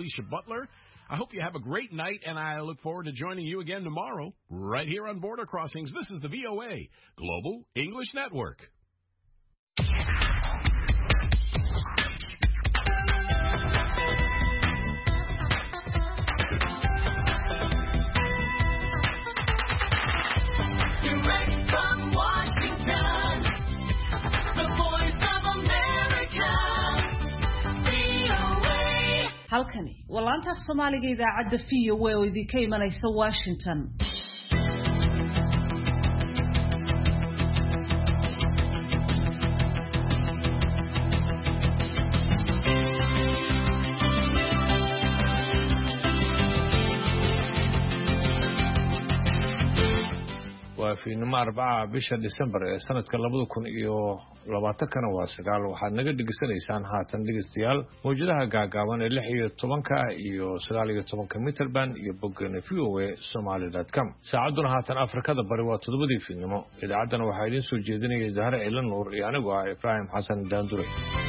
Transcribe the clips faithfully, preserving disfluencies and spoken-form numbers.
Alicia Butler. I hope you have a great night, and I look forward to joining you again tomorrow, right here on Border Crossings. This is the V O A, Global English Network. halkani waa laanta Soomaaliga idaacadda V O A oo idinka imanaysa Washington. في نمار أربعة بيش ديسمبر سنة كلابدو كون إيو لباتكنا واسقال وحد نقد دقيسان إنسان هاتن دقيستيال موجودها قاقاوان اللي هي طبنكا إيو سقال إيو طبنكا متر بان يبقى فيوه سومالي دات كم ساعدنا هاتن أفريقيا دبروا تدبدي في النمو إذا عدنا وحيدين سوجيدين يزهر إلى النور يعني قوى إبراهيم حسن داندوري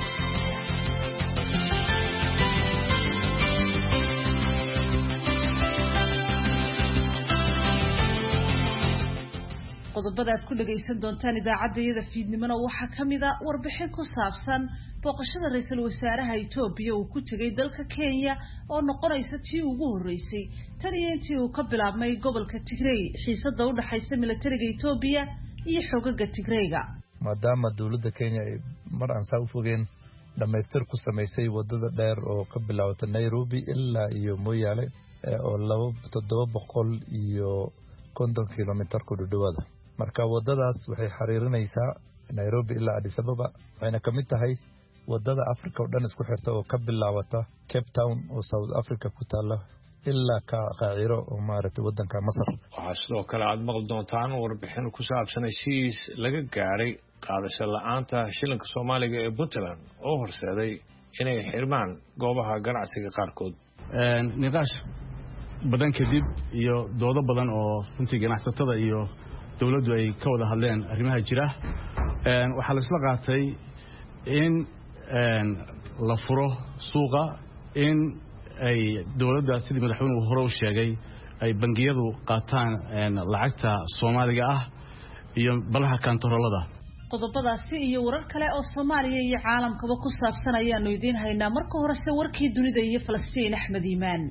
qodobada aad ku dhageysan doontaan idaacadda fiidnimada waxa kamida warbixin ku saabsan booqashada ra'iisul wasaaraha Itoobiya uu ku tagay dalka Kenya oo noqonaysa tii ugu horeysay tan iyo intii uu ka bilaabmay gobolka Tigray xiisada u dhaxaysa militariga Itoobiya iyo xogaga Tigrayga maadaama dawladda Kenya ay mar aan saa u fogeen dhameystir ku sameysay wadada dheer oo ka bilaawata Nairobi ilaa iyo Moyale oo laba toddoba boqol iyo konton kiiloomitir ku dhawaada marka wadadaas waxay xariirinaysaa Nairobi ilaa Addis Ababa waxayna kamid tahay wadada Afrika oo dhan isku xirta oo ka bilaawata Cape Town oo South Africa ku taala ilaa ka Cairo oo maaragtay wadanka Masar waxa sidoo kale aad maqal doontaan warbixin ku saabsan heshiis laga gaaray qaadasho la'aanta shilinka Soomaaliga ee Puntland oo horseeday inay xirmaan goobaha ganacsiga qaarkood een niqaash badan kadib iyo doodo badan oo runtii ganacsatada iyo dawladdu ay ka wada hadleen arrimaha jira een waxa la isla qaatay in een la furo suuqa in ay dawladda sidii madaxweynuhu hore u sheegay ay bangiyadu qaataan een lacagta Soomaaliga ah iyo balaha kantaroolada qodobadaasi iyo warar kale oo Soomaaliya iyo caalamkaba ku saabsan ayaanu idin haynaa marka hore se warkii dunida iyo Falastiin Axmed Iimaan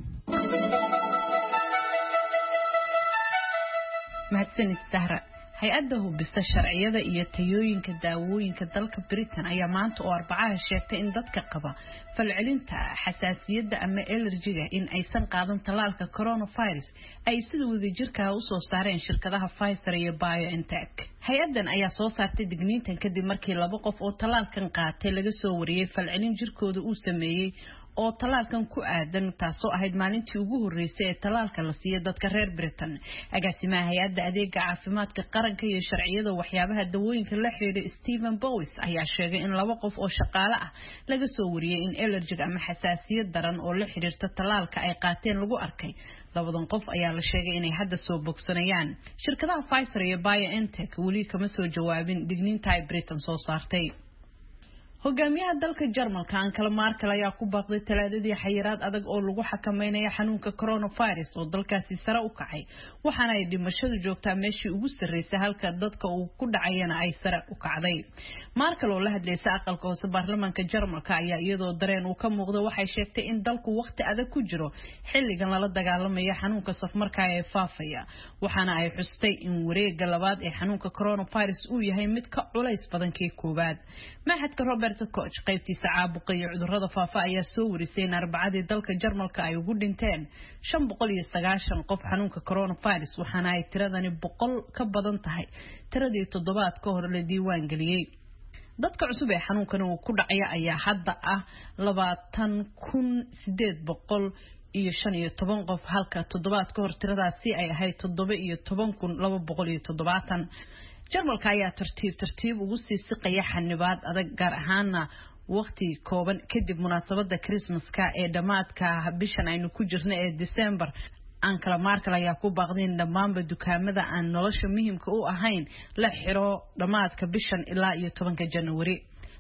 mahadsanid Sahra hay-adda hubista sharciyada iyo tayooyinka daawooyinka dalka Britain ayaa maanta oo Arbacada sheegtay in dadka qaba falcelinta xasaasiyadda ama allergiga in aysan qaadan talaalka coronavirus ay sida wadajirka u soo saareen shirkadaha Pfizer iyo BioNTech hay-addan ayaa soo saartay digniintan kadib markii laba qof oo talaalkan qaatay laga soo wariyay falcelin jirkooda uu sameeyay oo talaalkan ku aadan taasoo ahayd maalintii ugu horeysay ee talaalka la siiyay dadka reer Britain agaasimaha hay'adda adeega caafimaadka qaranka iyo sharciyada waxyaabaha dawooyinka la xiriira Stephen Bowis ayaa sheegay in laba qof oo shaqaale ah laga soo wariyay in allergic ama xasaasiyad daran oo la xiriirta talaalka ay qaateen lagu arkay labadan qof ayaa la sheegay inay hadda soo bogsanayaan shirkadaha Pfizer iyo BioNTech wali kama soo jawaabin digniinta ay Britain soo saartay hogaamiyaha dalka Jarmalka Angela Merkel ayaa ku baaqday talaadadii xayiraad adag oo lagu xakameeyo xanuunka coronavirus oo dalkaasi sare u kacay waxaana ay dhimashadu joogtaa meeshii ugu sareysay halka dadka uu ku dhacayna ay sare u kacday Merkel oo la hadlaysay aqalka hoose baarlamaanka Jarmalka ayaa iyadoo dareen uu ka muuqdo waxay sheegtay in dalku waqti adag ku jiro xilligan la dagaalamayo xanuunka safmarka ee faafaya waxaana ay xustay in wareegga labaad ee xanuunka coronavirus uu yahay mid ka culays badan kii koobaad mahadka Robert Koch qaybtiisa caabuqa iyo cudurrada faafa ayaa soo warisay in Arbacadii dalka Jarmalka ay ugu dhinteen shan boqol iyo sagaashan qof xanuunka coronavirus waxaana ay tiradani boqol ka badan tahay tiradii toddobaad ka hor la diiwaan galiyay dadka cusub ee xanuunkan uu ku dhacay ayaa hadda ah labaatan kun sideed boqol iyo shan iyo toban qof halka toddobaad ka hor tiradaasi ay ahayd toddoba iyo toban kun laba boqol iyo toddobaatan Jarmalka ayaa tartiib tartiib ugu sii siqaya xanibaad adag gaar ahaana waqti kooban kadib munaasabada Christmaska ee dhamaadka bishan aynu ku jirno ee December Angela Merkel ayaa ku baaqday in dhammaanba dukaamada aan nolosha muhiimka u ahayn la xiro dhamaadka bishan ilaa iyo tobanka January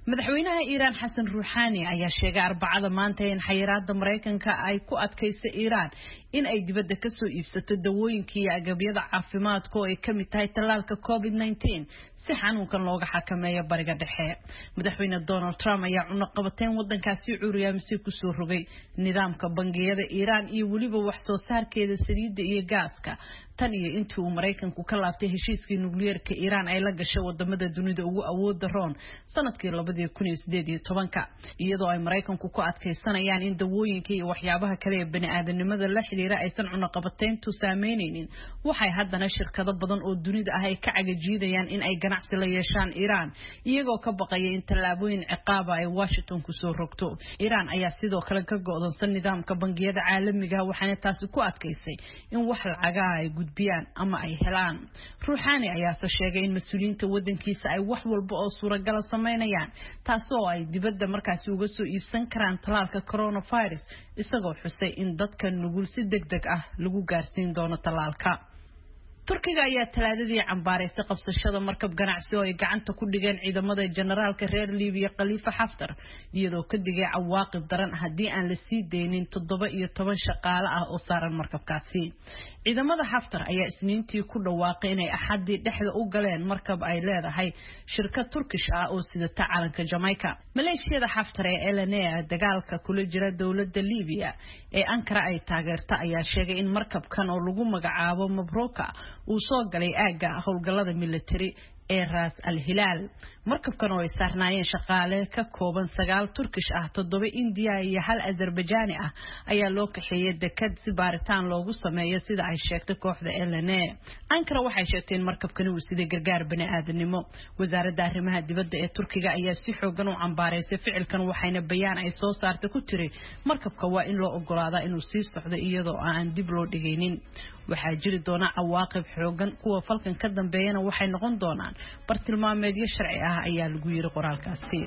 madaxweynaha Iiraan Xasan Ruuxaani ayaa sheegay Arbacada maanta in xayiraadda Mareykanka ay ku adkayso Iiraan in ay dibadda ka soo iibsato dawooyinka iyo agabyada caafimaadka oo ay ka mid tahay tallaalka covid nineteen si xanuunkan looga xakameeyo bariga dhexe. Madaxweyne Donald Trump ayaa cunaqabateyn wadankaasi cuuriyaamise ku soo rogay nidaamka bangiyada Iiraan iyo waliba wax soo saarkeeda saliidda iyo gaaska tan iyo intii uu Mareykanku ka laabtay heshiiskii nukliyeerka Iiraan ay la gashay wadamada dunida ugu awoodda roon sanadkii laba kun iyo siddeed iyo toban iyadoo ay Mareykanku ku adkaysanayaan in dawooyinka iyo waxyaabaha kale ee bani'aadanimada la xiriira aysan cunaqabateyntu saameynaynin. Waxay haddana shirkado badan oo dunida ah ay ka cagajiidayaan in ay ganacsi la yeeshaan Iiraan iyagoo ka baqaya in tallaabooyin ciqaab ay Washington ku soo rogto. Iiraan ayaa sidoo kale ka go'doonsan nidaamka bangiyada caalamiga waxaana taasi ku adkaysay in wax lacaga ay gudbiyaan ama ay helaan. Ruuxaani ayaa sheegay in mas'uuliyiinta wadankiisa ay wax walba oo suuragal sameynayaan taasoo ay dibadda markaasi uga soo iibsan karaan talaalka coronavirus isagoo xusay in dadka nugul si degdeg ah lagu gaarsiin doono talaalka. Turkiga ayaa talaadadii cambaareysay qabsashada markab ganacsi oo ay gacanta ku dhigeen ciidamada generaalka reer Liibiya Khalifa Haftar iyadoo ka digay cawaaqib daran haddii aan la sii deynin toddoba iyo toban shaqaale ah oo saaran markabkaasi. Ciidamada Haftar ayaa isniintii ku dhawaaqay inay axadii dhexda u galeen markab ay leedahay shirkad Turkish ah oo sidata calanka Jamaica. Maleeshiyada Haftar ee L N A dagaalka kula jira dawladda Liibiya ee Ankara ay taageerta ayaa sheegay in markabkan oo lagu magacaabo Mabruka uu soo galay aaga howlgallada military ee Ras Al Hilal. markabkan oo ay saarnaayeen shaqaale ka kooban sagaal Turkish ah toddoba India iyo hal Azerbaijan ah ayaa loo kaxeeyay dekad si baaritaan loogu sameeyo sida ay sheegtay kooxda L N A. Ankara waxay sheegtay in markabkan uu siday gargaar bani'aadanimo. Wasaaradda arrimaha dibadda ee Turkiga ayaa si xoogan u cambaareysay ficilkan waxayna bayaan ay soo saartay ku tiri markabka waa in loo ogolaadaa inuu sii socdo iyadoo aan dib loo dhigaynin. waxaa jiri doona cawaaqib xoogan kuwa falkan ka dambeeyana waxay noqon doonaan bartilmaameedyo sharci ah ayaa lagu yiri qoraalkaasi.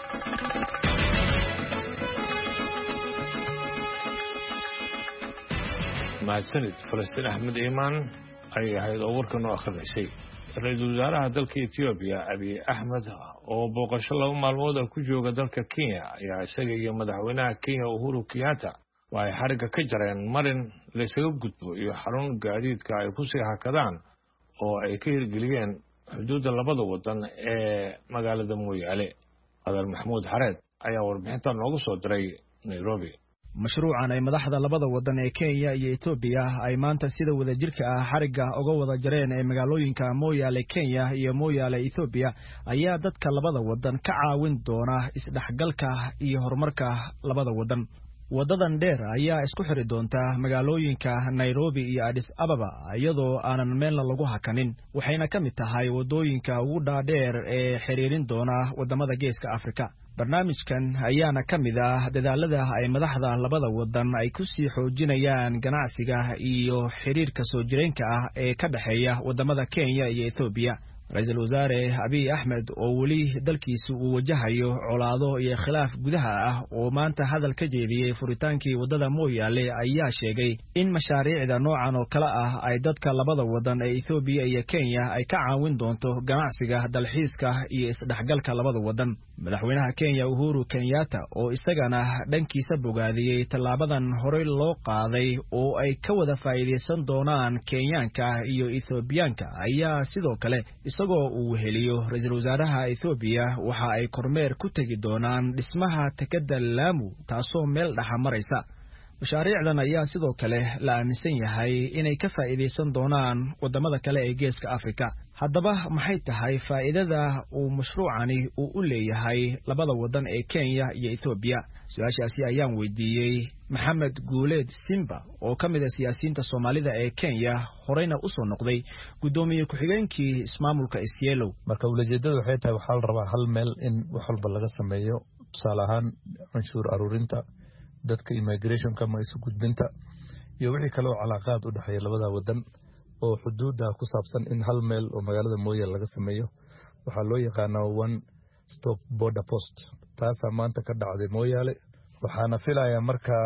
mahadsanid Falastiin Axmed Iimaan ay ahayd oo warkan oo akhriisay ra-iisul wasaaraha dalka Ethiopia Abiy Ahmed oo booqasho laba maalmood ku jooga dalka Kenya ayaa isaga iyo madaxweynaha Kenya Uhuru Kenyatta way xariga ka jareen marin la isaga gudbo iyo xarun gaadiidka ay ku sii hakadaan oo ay ka hirgeliyeen xuduudda labada wadan ee magaalada Moyale. Adal Maxmuud Xareed ayaa warbixinta noogu soo diray Nairobi. mashruucan ay madaxda labada wadan ee Kenya iyo Ethiopia ay maanta sida wadajirka ah xariga uga wada jareen ee magaalooyinka Moyale Kenya iyo Moyale Ethiopia ayaa dadka labada wadan ka caawin doona isdhaxgalka iyo horumarka labada wadan. wadadan dheer ayaa isku xiri doonta magaalooyinka Nairobi iyo Addis Ababa iyadoo aanan meel lagu hakanin waxayna ka mid tahay wadooyinka ugu dhaadheer ee xiriirin doona wadamada Geeska Afrika. barnaamijkan ayaana ka mid ah dadaalada ay madaxda labada wadan ay ku sii xoojinayaan ganacsiga iyo xiriirka soo jireenka ah ee ka dhaxeeya wadamada Kenya iyo Ethiopia. Ra'iisul Wasaare Abiy Ahmed oo wali dalkiisu uu wajahayo colaado iyo khilaaf gudaha ah oo maanta hadal ka jeediyay furitaankii wadada Moyale ayaa sheegay in mashaariicda noocan oo kala ah ay dadka labada wadan ee Ethiopia iyo Kenya ay ka caawin doonto ganacsiga, dalxiiska iyo isdhaxgalka labada wadan. madaxweynaha Kenya Uhuru Kenyatta oo isagana dhankiisa bogaadiyay talaabadan hore loo qaaday oo ay ka wada faa'iideysan doonaan Kenyaanka iyo Ethiopiaanka ayaa sidoo kale isagoo uu heliyo ra'iisul wasaaraha Ethiopia waxa ay kormeer ku tagi doonaan dhismaha takada Lamu taasoo meel dhaxa maraysa. mashaariicdan ayaa sidoo kale la aaminsan yahay inay ka faa'iideysan doonaan wadamada kale ee Geeska Afrika. haddaba maxay tahay faa'iidada uu mashruucani uu u leeyahay labada wadan ee Kenya iyo Ethiopia? su'aashaasi ayaan weydiiyey Maxamed Guuleed Simba oo ka mid ah siyaasiyiinta Soomaalida ee Kenya horeyna u soo noqday gudoomiye ku-xigeenkii ismaamulka Isiolo. marka ujeedadu waxay tahay waxa la rabaa hal meel in wax walba laga sameeyo, tusaale ahaan canshuur aruurinta, dadka immigration kama isu gudbinta iyo wixii kale oo calaaqaad u dhaxeeya labada wadan oo xuduudda ku saabsan in hal meel oo magaalada Moyale laga sameeyo. waxaa loo yaqaanaa one stop border post. taasa maanta ka dhacday Moyale. waxaana filayaa marka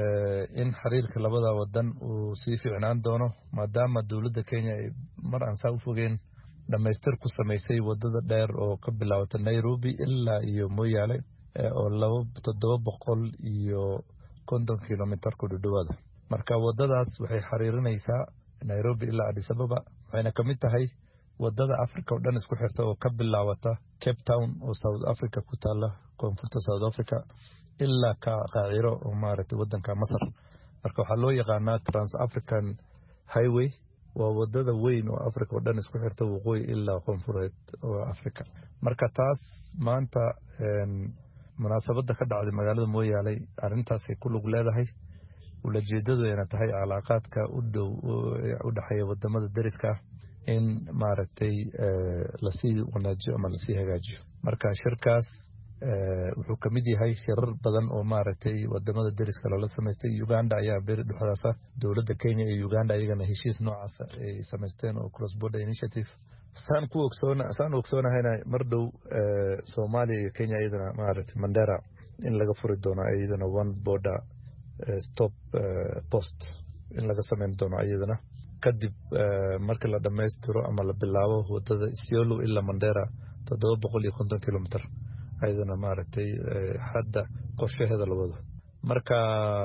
in xiriirka labada wadan uu sii fiicnaan doono maadaama dawladda Kenya ay mar aan saa u fogeen dhamaystir ku samaysay wadada dheer oo ka bilaawata Nairobi ilaa iyo Moyale oo laba toddoba boqol iyo konton kilomitir ku dhawaada marka wadadaas waxay xariirinaysaa Nairobi ilaa Addis Ababa waxayna kamid tahay wadada Afrika oo dhan isku xirta oo ka bilaawata Cape Town oo South Africa ku taala koonfurta South Africa ilaa ka Cairo oo maaragtay wadanka Masar marka waxa loo yaqaanaa Trans African Highway waa wadada weyn oo Afrika oo dhan isku xirta waqooyi ilaa koonfureed oo Afrika marka taas maanta munaasabada ka dhacday magaalada Moyale arintaas ay ku lug leedahay ulajeedadu ay tahay cilaaqaadka u dhow u dhaxeeya wadamada dariska in maaragtay la sii wanaajiyo ama la sii hagaajiyo marka shirkaas wuxuu kamid yahay shirar badan oo maaragtay wadamada dariska loo sameystay Uganda ayaa beeri dhuxdaasa dawladda Kenya iyo Uganda ayagana heshiis noocaas ay sameysteen oo cross border initiative saan ku ogsoona saan ogsoonahayna mar dhow Soomaaliya iyo Kenya ayadana maaragtay Mandera in laga furi doono ayadana one border stop post in laga sameyn doono ayadana kadib marka la dhameystiro ama la bilaabo wadada Isiolo ilaa Mandera toddoba boqol iyo konton kilomitir ayadana maaragtay hadda qorshaheeda la wado marka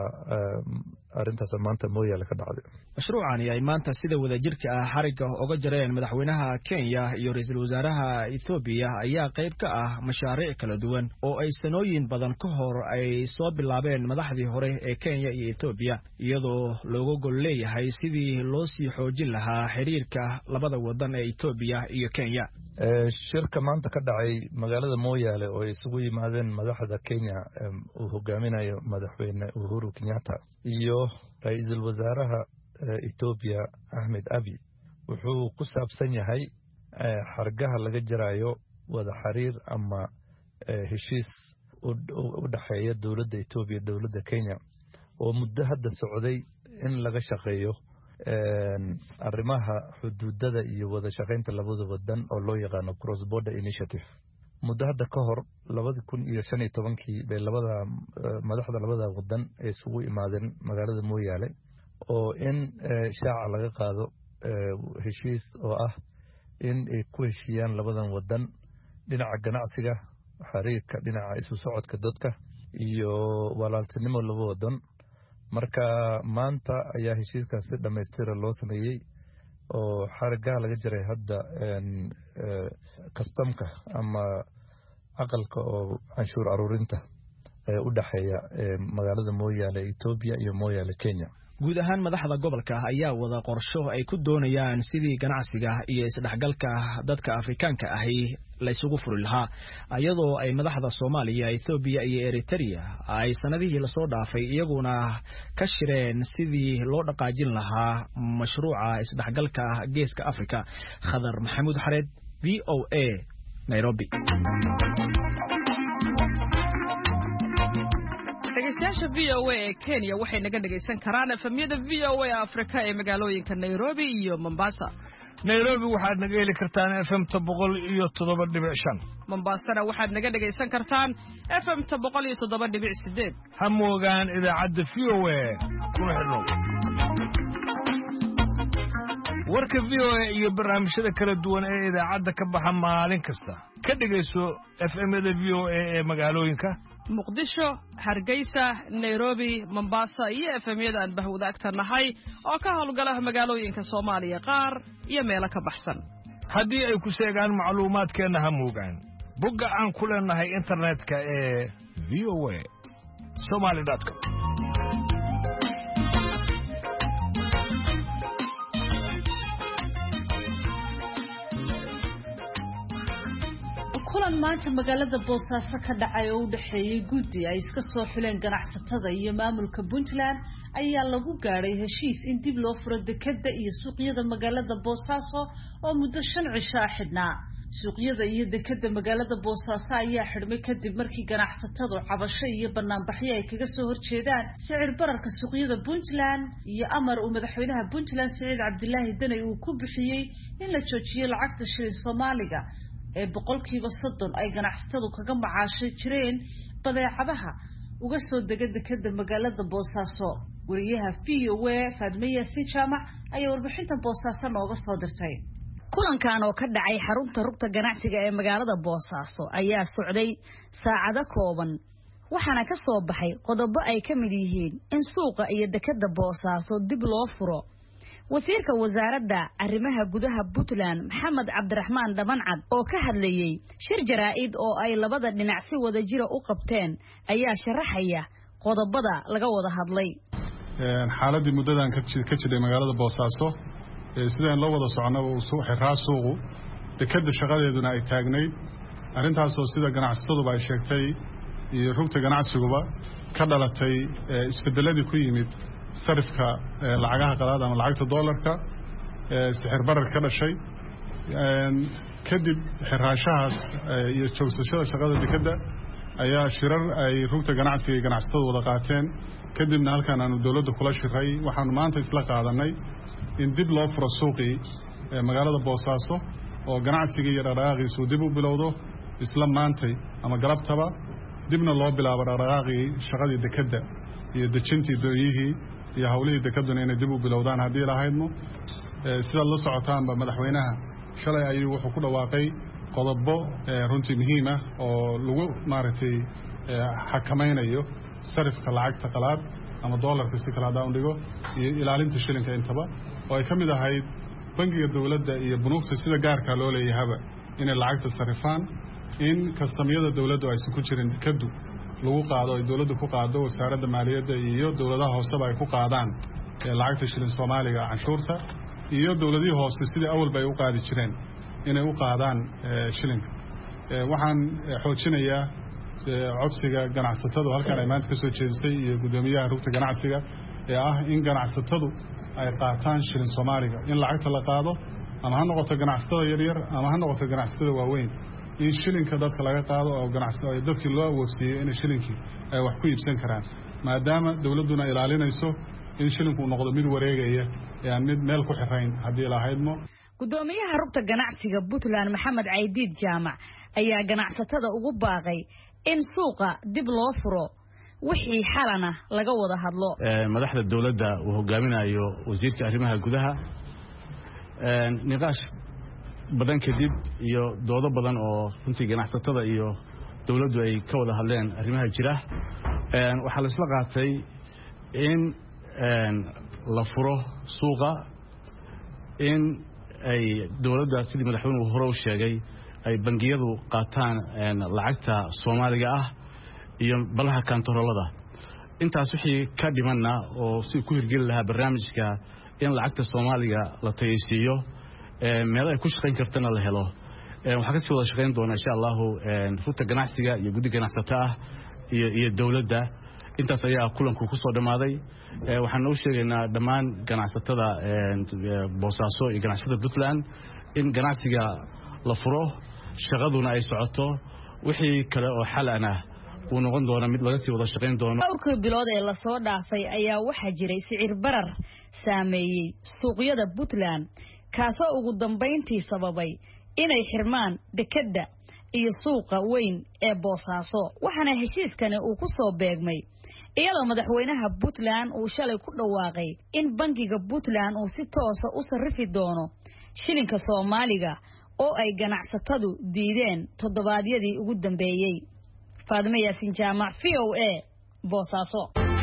arintaas maanta Moyale ka dhacday mashruucani ay maanta sida wadajirka ah xariga uga jareen madaxweynaha Kenya iyo ra'iisul wasaaraha Ethiopia ayaa qayb ka ah mashaariic kala duwan oo ay sanooyin badan ka hor ay soo bilaabeen madaxdii hore ee Kenya iyo Ethiopia iyadoo looga gol leeyahay sidii loo sii xoojin lahaa xiriirka labada wadan ee Ethiopia iyo Kenya shirka maanta ka dhacay magaalada Moyale oo isugu yimaadeen madaxda Kenya uu hogaaminayo madaxweyne Uhuru Kenyatta iyo ra'iisul wasaaraha Ethiopia Ahmed Abiy wuxuu ku saabsan yahay xargaha laga jarayo wada xiriir ama heshiis u dhaxeeya dawladda Ethiopia dawladda Kenya oo muddo hadda socday in laga shaqeeyo arrimaha xuduudada iyo wada shaqeynta labada wadan oo loo yaqaan cross border initiative muddo hadda ka hor laba kun iyo shan iyo toban kii bay labada madaxda labada wadan ay isugu imaadeen magaalada Moyale oo in shaaca laga qaado heshiis oo ah in ay ku heshiyaan labadan wadan dhinaca ganacsiga xiriirka dhinaca isu socodka dadka iyo walaaltinimo laba wadan marka maanta ayaa heshiiskaas si dhameystira loo sameeyay oo xarigaha laga jiray hadda kastamka ama aqalka oo canshuur aruurinta ee u dhaxeeya magaalada Moyale Ethiopia iyo Moyale Kenya guud ahaan madaxda gobolka ayaa wada qorsho ay ku doonayaan sidii ganacsiga iyo isdhaxgalka dadka Afrikaanka ahi la isugu furi lahaa ayadoo ay madaxda Soomaaliya Ethiopia iyo Eritrea ay sanadihii la soo dhaafay iyaguna ka shireen sidii loo dhaqaajin lahaa mashruuca isdhaxgalka geeska Afrika Khadar Maxamuud Xareed V O A Nairobi dhegeystayaasha V O A ee Kenya waxay naga dhegeysan karaan efemyada V O A Afrika ee magaalooyinka Nairobi iyo Mombasa. Nairobi waxaad naga heli kartaan F M boqol iyo toddoba dhibic shan. Mombasana waxaad naga dhegeysan kartaan F M boqol iyo toddoba dhibic sideed. Ha moogaan idaacadda V O A kuna xidhnow. warka V O A iyo barnaamijyada kala duwan ee idaacadda ka baxa maalin kasta ka dhegeyso F M-da V O A ee magaalooyinka Muqdisho, Hargeysa, Nairobi, Mombasa iyo F M-yada aan bahwadaagta nahay oo ka howlgala magaalooyinka Soomaaliya qaar iyo meelo ka baxsan. haddii ay ku sheegaan macluumaadkeena ha moogaan bogga aan ku leenahay internetka ee v o a somali dot com kulan maanta magaalada Boosaaso ka dhacay oo u dhaxeeyay guddi ay iska soo xuleen ganacsatada iyo maamulka Puntland ayaa lagu gaaray heshiis in dib loo furo dekedda iyo suuqyada magaalada Boosaaso oo muddo shan cisho ah xidhnaa suuqyada iyo dekedda magaalada Boosaaso ayaa xidhmay kadib markii ganacsatadu cabasho iyo banaanbaxyo ay kaga soo horjeedaan sicir bararka suuqyada Puntland iyo amar uu madaxweynaha Puntland Saciid Cabdilaahi Dani uu ku bixiyay in la joojiyo lacagta shilin Soomaaliga ee boqolkiiba soddon ay ganacsatadu kaga macaashay jireen badeecadaha uga soo dega dekedda magaalada Boosaaso wariyaha V O A Fadmiya Si Jaamac ayaa warbixinta Boosaaso nooga soo dirtay kulankan oo ka dhacay xarunta rugta ganacsiga ee magaalada Boosaaso ayaa socday saacado kooban waxaana ka soo baxay qodobo ay ka mid yihiin in suuqa iyo dekada Boosaaso dib loo furo. wasiirka wasaaradda arrimaha gudaha Puntland Maxamed Cabdiraxmaan Dhamancad oo ka hadlayay shir jaraa'id oo ay labada dhinac si wada jira u qabteen ayaa sharaxaya qodobada laga wada hadlay. xaaladii muddadan ka jiray magaalada Boosaaso sidaan loo wada socono oo soo xiraa suuqu dekada shaqadeeduna ay taagnayd arintaas oo sida ganacsatadu ay sheegtay iyo rugta ganacsiga ka dhalatay isbedeladii ku yimid sarifka lacagaha qalaad ama lacagta dollarka sixir barar ka dhashay kadib xiraashahaas iyo joogsashada shaqada dekada ayaa shirar ay rugta ganacsiga iyo ganacsatada wada qaateen kadibna halkan aanu dawladda kula shiray waxaan maanta isla qaadanay in dib loo furo suuqii magaalada Boosaaso oo ganacsiga iyo dhaqdhaqaaqiisu dib u bilowdo isla maantay ama galabtaba dibna loo bilaabo dhaqdhaqaaqii shaqadii dekada iyo dejintii dooyihii iyo hawlihii dekaduna inay dib u bilowdaan haddii lahaydmo sida la socotaanba madaxweynaha shalay ayuu wuxuu ku dhawaaqay qodobo runtii muhiim ah oo lagu maaragtay xakamaynayo sarifka lacagta qalaad ama dollarka si kala daan dhigo iyo ilaalinta shilinka intaba oo ay kamid ahayd bangiga dawladda iyo bunuugta sida gaarka loo leeyahay in lacagta sarifaan in kastamyada dawladdu ay ku jireen dekadu lagu qaado ay dawladdu ku qaado wasaaradda maaliyadda iyo dawladaha hoose ay ku qaadaan lacagta shilin Soomaaliga canshuurta iyo dawladii hoose sidii awal bay u qaadi jireen inay u qaadaan shilinka waxaan xoojinayaa codsiga ganacsatada halkan ay maanta ka soo jeedisay iyo gudoomiyaha rugta ganacsiga ee ah in ganacsatadu ay qaataan shilin Soomaaliga in lacagta la qaado ama ha noqoto ganacsatada yar yar ama ha noqoto ganacsatada waaweyn in shilinka dadka laga qaado oo ganacsatada dadkii loo awoodsiiyo in shilinkii ay wax ku iibsan karaan maadaama dawladuna ilaalinayso in shilinku noqdo mid wareegaya ee mid meel ku xirayn hadii la haydmo. gudoomiyaha rugta ganacsiga Puntland Maxamed Caydiid Jaamac ayaa ganacsatada ugu baaqay in suuqa dib loo furo wixii xalana laga wada hadlo. madaxda dawladda uu hogaaminayo wasiirka arrimaha gudaha niqaash badan kadib iyo doodo badan oo runtii ganacsatada iyo dawladdu ay ka wada hadleen arrimaha jira waxa la isla qaatay in la furo suuqa in ay dawladda sidii madaxweynuhu hore u sheegay ay bangiyadu qaataan lacagta Soomaaliga ah iyo balaha kantaroolada intaas wixii ka dhimanna oo si ku hirgeli lahaa barnaamijka in lacagta Soomaaliga la tayisiyo meel ay ku shaqeyn kartana la helo waxa ka sii wada shaqeyn doona insha Allah rugta ganacsiga iyo guddiga ganacsatada iyo iyo dawladda intaas ayaa kulanku ku soo dhamaaday waxaan u sheegaynaa dhammaan ganacsatada Boosaaso iyo ganacsatada Puntland in ganacsiga la furo shaqaduna ay socoto wixii kale oo xal ah uu noqon doona mid laga sii wada shaqeyn doono. dhowrkii bilood ee la soo dhaafay ayaa waxa jiray sicir barar saameeyay suuqyada Puntland kaasoo ugu dambeyntii sababay inay xirmaan dekada iyo suuqa weyn ee Boosaaso waxaana heshiiskani uu ku soo beegmay iyadoo madaxweynaha Puntland uu shalay ku dhawaaqay in bangiga Puntland uu si toos ah u sarifi doono shilinka Soomaaliga oo ay ganacsatadu diideen toddobaadyadii ugu dambeeyay. Faadime Yaasin Jaamac V O A Boosaaso.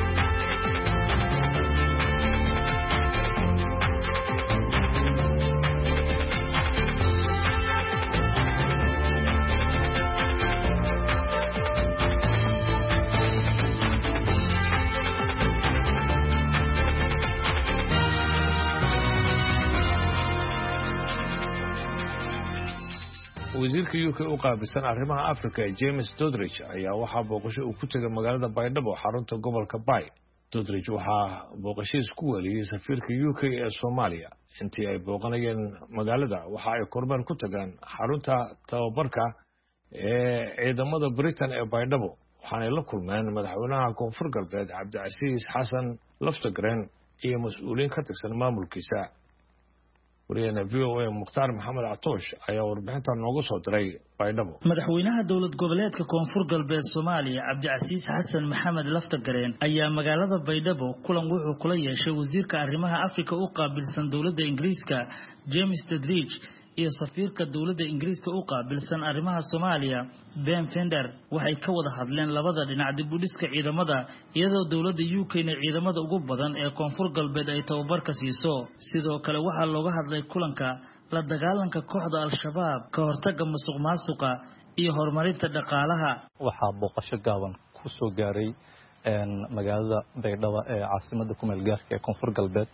wasiirka U K u qaabilsan arrimaha Afrika James Doddridge ayaa waxa booqasho uu ku tagay magaalada Baydhabo xarunta gobolka Bay. Doddridge waxa booqashiis ku waliyay safiirka U K ee Soomaaliya intii ay booqanayeen magaalada waxa ay kormeer ku tagaan xarunta tababarka ee ciidamada Britain ee Baydhabo waxaana la kulmeen madaxweynaha Koonfur Galbeed Cabdicasiis Xasan Laftagreen iyo mas'uuliyiin ka tirsan maamulkiisa. wariyana V O A Mukhtaar Maxamed Atoosh ayaa warbixintan noogu soo diray Baydhabo. madaxweynaha dawlad goboleedka Koonfur Galbeed Soomaaliya Cabdicasiis Xasan Maxamed Laftagreen ayaa magaalada Baydhabo kulan wuxuu kula yeeshay wasiirka arrimaha Afrika u qaabilsan dawladda Ingiriiska James Doddridge iyo safiirka dowladda Ingiriiska u qaabilsan arrimaha Soomaaliya Ben Fender waxay ka wada hadleen labada dhinac dib u dhiska ciidamada iyadoo dowladda U K-na ciidamada ugu badan ee Koonfur Galbeed ay tababarka siiso sidoo kale waxaa looga hadlay kulanka la dagaalanka kooxda Al-Shabaab ka hortagga musuqmaasuqa iyo horumarinta dhaqaalaha waxaa booqasho gaaban ku soo gaaray magaalada Baydhabo ee caasimadda ku meel gaarka ee Koonfur Galbeed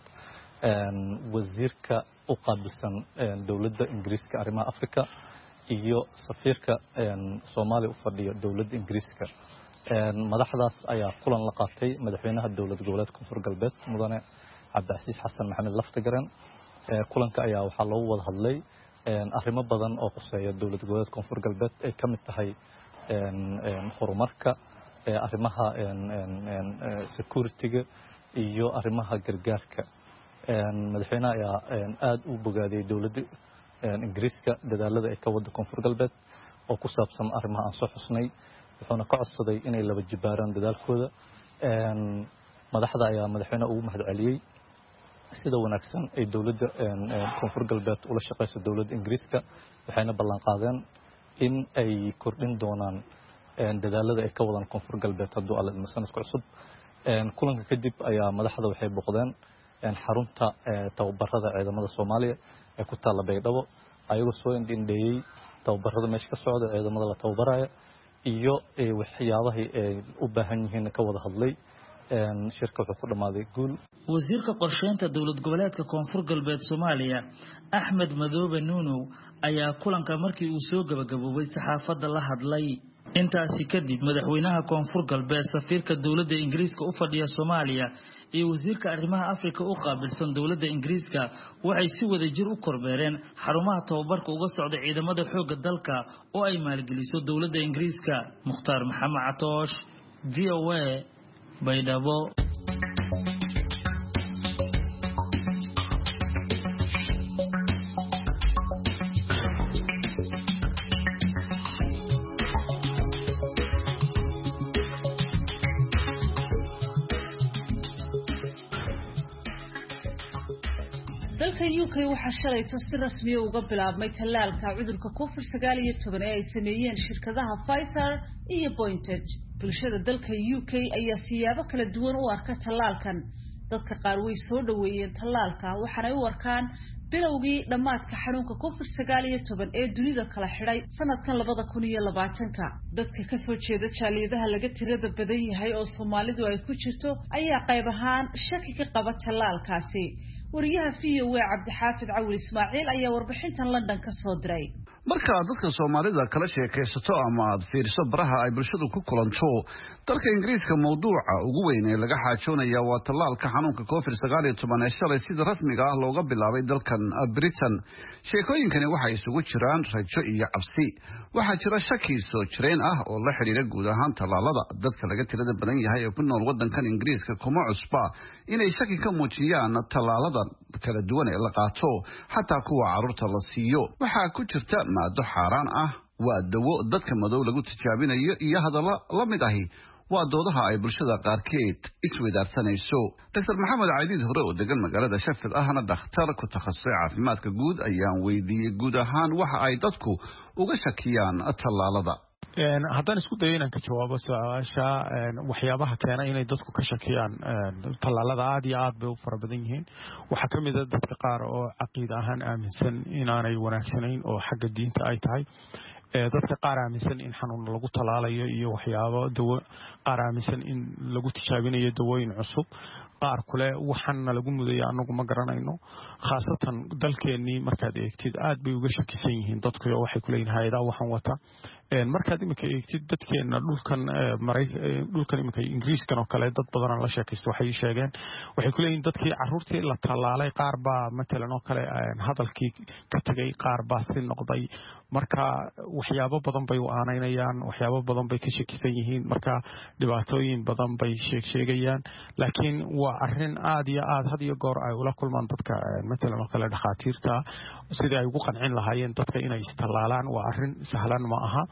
wasiirka u qaabilsan dowladda Ingiriiska arrimaha Afrika iyo safiirka Soomaaliya u fadhiya dowladda Ingiriiska madaxdaas ayaa kulan la qaatay madaxweynaha dowladda goboleedka Koonfur Galbeed mudane Cabdicasiis Xasan Maxamed Laftagareen kulanka ayaa waxaa loogu wada hadlay arrimo badan oo quseeya dowladda goboleedka Koonfur Galbeed ay ka mid tahay horumarka arrimaha security-ga iyo arrimaha gargaarka madaxweynaha ayaa aad u bogaadiyay dowladda Ingiriiska dadaalada ay ka wada Koonfur Galbeed oo ku saabsan arrimaha aan soo xusnay wuxuuna ka codsaday inay laba jibaaraan dadaalkooda madaxda ayaa madaxweynaha ugu mahadceliyay sida wanaagsan ay dowladda Koonfur Galbeed ula shaqeyso dowladda Ingiriiska waxayna ballan qaadeen in ay kordhin doonaan dadaalada ay ka wadaan Koonfur Galbeed hadduu alla sanadka cusub kulanka kadib ayaa madaxda waxay boqdeen xarunta tababarada ciidamada Soomaaliya ee ku taala Baydhabo ayagoo soo indhindheeyay tababarada meesha ka socda ciidamada la tababaraya iyo waxyaabaha ay u baahan yihiin ka wada hadlay shirka wuxuu ku dhamaaday guul wasiirka qorsheynta dowlad goboleedka Koonfur Galbeed Soomaaliya Axmed Madoobe Nuuno ayaa kulanka markii uu soo gabagaboobay saxaafadda la hadlay intaasi kadib madaxweynaha Koonfur Galbeed safiirka dowladda Ingiriiska u fadhiya Soomaaliya iyo wasiirka arrimaha Afrika u qaabilsan dowladda Ingiriiska waxay si wada jir u korbeereen xarumaha tababarka uga socda ciidamada xoogga dalka oo ay maalgeliso dowladda Ingiriiska Mukhtaar Maxamed Catoosh V O A Baydhabo dalka U K waxaa shalayto si rasmi ah uga bilaabmay tallaalka cudurka covid sagaal iyo toban ee ay sameeyeen shirkadaha Pfizer iyo BioNTech bulshada dalka U K ayaa siyaabo kala duwan u arka tallaalkan dadka qaar way soo dhaweeyeen tallaalka waxaana ay u arkaan bilowgii dhamaadka xanuunka covid sagaal iyo toban ee dunida kala xidhay sanadkan labada kun iyo labaatanka dadka ka soo jeeda jaaliyadaha laga tirada badan yahay oo Soomaalidu ay ku jirto ayaa qayb ahaan shaki ka qaba tallaalkaasi wariyaha V O A Cabdixaafid Cawil Ismaaciil ayaa warbixintan London ka soo diray marka dadka Soomaalida kala sheekaysato ama aad fiiriso baraha ay bulshadu ku kulanto dalka Ingiriiska mowduuca ugu weyn ee laga xaajoonaya waa tallaalka xanuunka covid sagaal iyo toban ee shalay sida rasmiga ah looga bilaabay dalkan Britain sheekooyinkani waxay isugu jiraan rajo iyo cabsi waxa jira shaki soo jireen ah oo la xiriira guud ahaan tallaalada dadka laga tirada badan yahay ee ku nool wadankan Ingiriiska kuma cusba inay shaki ka muujiyaan tallaalada kala duwan ee la qaato xataa kuwa carruurta la siiyo waxa ku jirta maado xaaraan ah waa dawo dadka madow lagu tijaabinayo iyo hadallo la mid ahi waa doodaha ay bulshada qaarkeed isweydaarsanayso Dr Maxamed Cadiid hore oo degan magaalada Sheffield ahna dhakhtar ku takhasusay caafimaadka guud ayaan weydiiyay guud ahaan waxa ay dadku uga shakiyaan tallaalada haddaan isku dayo inaan ka jawaabo su'aasha waxyaabaha keena inay dadku ka shakiyaan tallaalada aad iyo aad bay u fara badan yihiin waxaa ka mid ah dadka qaar oo caqiid ahaan aaminsan inaanay wanaagsanayn oo xagga diinta ay tahay dadka qaar aaminsan in xanuun lagu tallaalayo iyo waxyaabo dawo qaar aaminsan in lagu tijaabinayo dawooyin cusub qaar kale waxaana lagu mudaya anagu ma garanayno khaasatan dalkeenii markaad eegtid aad bay uga shakisan yihiin dadku waxay ku leeyihiin hay'adaha waxan wata markaad imika eegtid dadkeena dhulkan maray dhulkan imika Ingiriiskan oo kale dad badan la sheekaysto waxay sheegeen waxay ku leeyihiin dadkii carruurtii la tallaalay qaar baa matalan oo kale hadalkii ka tagay qaar baa si noqday marka waxyaabo badan bay u aaneynayaan waxyaabo badan bay ka shakisan yihiin marka dhibaatooyin badan bay sheeg sheegayaan laakiin waa arrin aad iyo aad had iyo goor ay ula kulmaan dadka matalan oo kale dhakhaatiirta sidii ay ugu qancin lahaayeen dadka inay istallaalaan waa arrin sahlan ma aha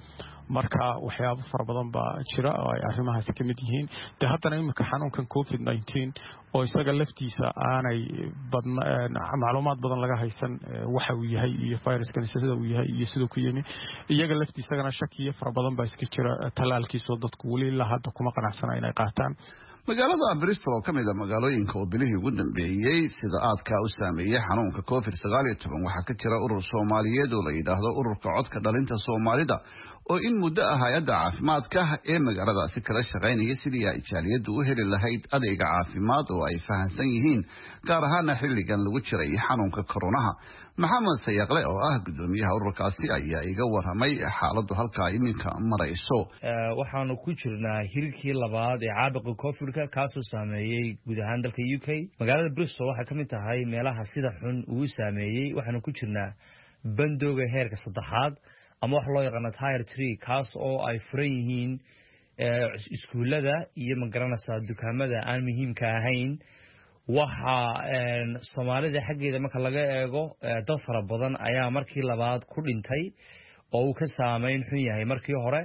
marka waxyaabo fara badan baa jira oo ay arrimahaasi ka mid yihiin de haddana iminka xanuunkan covid nineteen oo isaga laftiisa aanay macluumaad badan laga haysan waxa uu yahay iyo viruskani sida uu yahay iyo sidoo ku yimi iyaga laftiisagana shakiyo fara badan baa iska jira talaalkiisoo dadku weli ilaa hadda kuma qanacsana inay qaataan magaalada Bristol oo kamid ah magaalooyinka oo bilihii ugu dambeeyay sida aadka u saameeyay xanuunka covid sagaal iyo toban waxa ka jira urur Soomaaliyeed oo la yiraahdo ururka codka dhalinta Soomaalida oo in muddo ah hay'adda caafimaadka ee magaaladaasi kala shaqeynaya sidii ay jaaliyadu u heli lahayd adeeg caafimaad oo ay fahansan yihiin gaar ahaan xilligan lagu jiray xanuunka koronaha maxamed sayaqle oo ah gudoomiyaha ururkaasi ayaa iga waramay xaaladdu halka iminka marayso waxaanu ku jirnaa hirkii labaad ee caabuqa covid-ka kaasoo saameeyay guud ahaan dalka U K magaalada Bristol waxay ka mid tahay meelaha sida xun uu saameeyay waxaanu ku jirnaa bandowga heerka saddexaad ama wax loo yaqaan tier three kaas oo ay furan yihiin iskuulada iyo magaranaysa dukaamada aan muhiimka ahayn waxa Soomaalida xaggeeda marka laga eego dad fara badan ayaa markii labaad ku dhintay oo uu ka saameyn xun yahay markii hore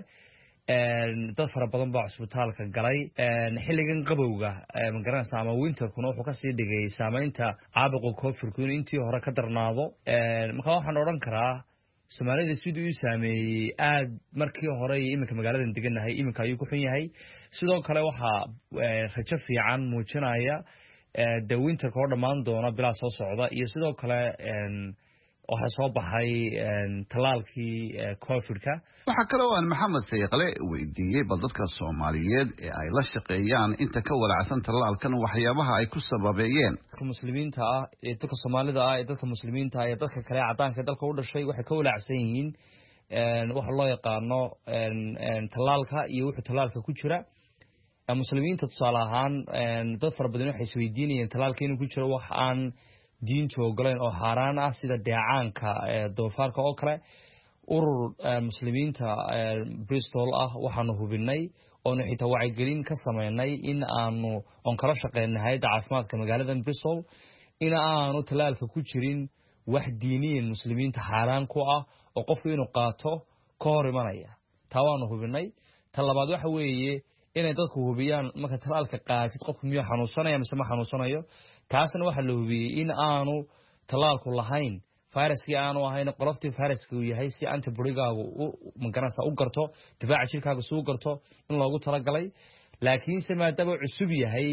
dad fara badan baa isbitaalka galay xilligan qabowga magaranaysa ama winterkuna wuxuu ka sii dhigay saameynta caabuqa covid intii hore ka darnaado marka waxaan oran karaa Soomaalida sidoo uu saameeyay aad markii hore iminka magaaladan deganahay iminka ayuu ku xun yahay sidoo kale waxa rajo fiican muujinaya the winter ko dhamaan doona bilaa soo socda iyo sidoo kale waxa soo baxay talaalkii covid-ka waxa kale oo aan maxamed sayaqle weydiiyay bal dadka Soomaaliyeed ee ay la shaqeeyaan inta ka walacsan talaalkan waxyaabaha ay ku sababeeyeen muslimiinta ah ee dadka Soomaalida ah ee dadka muslimiinta ah ee dadka kale cadaanka dalka u dhashay waxay ka walacsan yihiin waxa loo yaqaano talaalka iyo wuxuu talaalka ku jira muslimiinta tusaale ahaan dad fara badan waxay isweydiinayeen talaalka inuu ku jiro wax aan diinta ogoleen oo xaraan ah sida deecaanka doofaarka oo kale urur muslimiinta Bristol ah waxaanu hubinay oo xitaa wacyigelin ka sameynay in aanu on kala shaqeynahay caafimaadka magaalada Bristol in aanu talaalka ku jirin wax diiniin muslimiinta xaraan ku ah oo qofku inuu qaato ka hor imanaya tawaanu hubinay talabaad waxa weeye inay dadku hubiyaan marka talaalka qaatid qofku miyuu xanuunsanayo mise ma xanuunsanayo taasna waxa la hubiyay in aanu talaalku lahayn viruska aanu ahayn qoloftii viruska uu yahay si antibody-gaagu u magaranaysa u garto difaaca jirkaaga soo garto in loogu talagalay laakiin se maadaama cusub yahay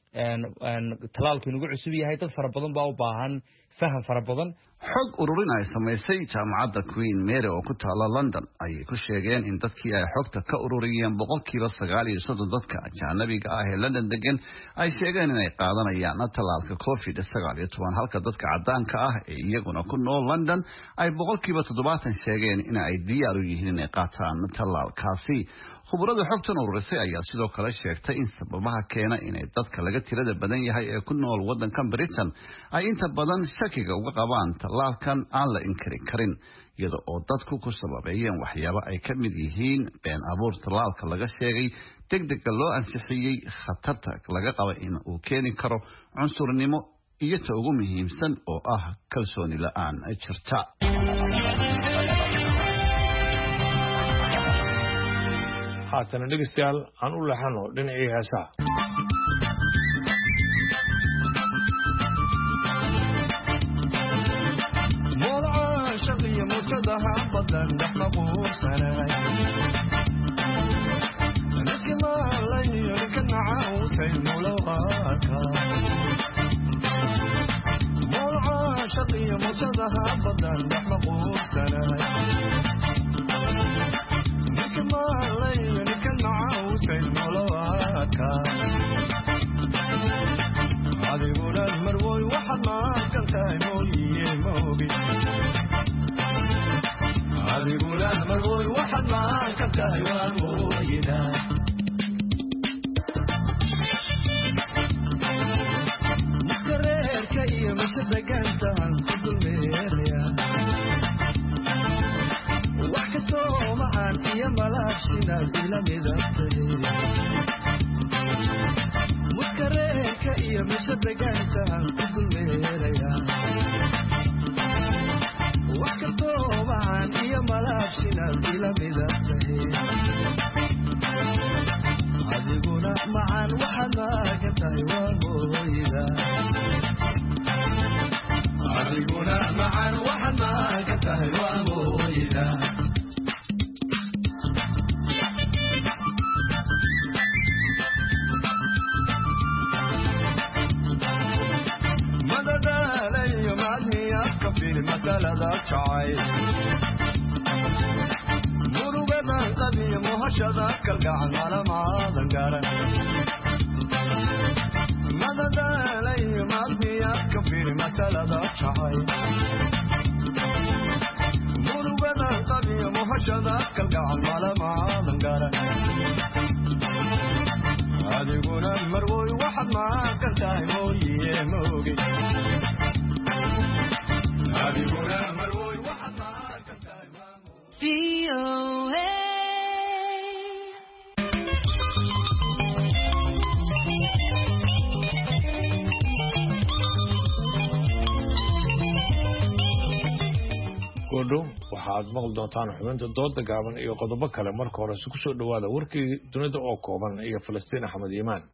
talaalku inuu cusub yahay dad fara badan baa u baahan faham fara badan xog ururin ay samaysay jaamacadda Queen Mary oo ku taala London ayay ku sheegeen in dadkii ay xogta ka ururiyeen boqolkiiba sagaal iyo soddon dadka ajnabiga ah ee London degan ay sheegeen inay qaadanayaan talaalka covid sagaal iyo toban halka dadka cadaanka ah ee iyaguna ku nool London ay boqolkiiba toddobaatan sheegeen in ay diyaar u yihiin inay qaataan talaalkaasi khubarada xogtan ururisay ayaa sidoo kale sheegtay in sababaha keena inay dadka laga tirada badan yahay ee ku nool wadankan Britain ay inta badan shakiga uga qabaan talaalkan aan la inkiri karin iyada oo dadku ku sababeeyeen waxyaabo ay ka mid yihiin been abuur talaalka laga sheegay degdeg loo ansixiyay khatarta laga qabo in uu keeni karo cunsurnimo iyo ta ugu muhiimsan oo ah kalsooni la'aan jirta haatan dhegeystayaal aan u leexano dhinacii heesaha What macan waxaad maaga tahay waa mooyda madadaalayo macdiyadka fil masalada jacay murugadan qabiyo muhashada kalgacan malamaadan garan madadaalayo macdiyadka fil masalada jacay murugadan qabiyo muhashada kalgacan malamaadan garan adiguna marwoy waxaad maaqan tahay mooye mooge adiguna marwoy waxaad maaqan tahay V O A goodhow waxaad maqli doontaan xubinta dooda gaaban iyo qodobo kale marka hore si ku soo dhawaada warkii dunida oo kooban iyo Falastiin Axmed Iimaan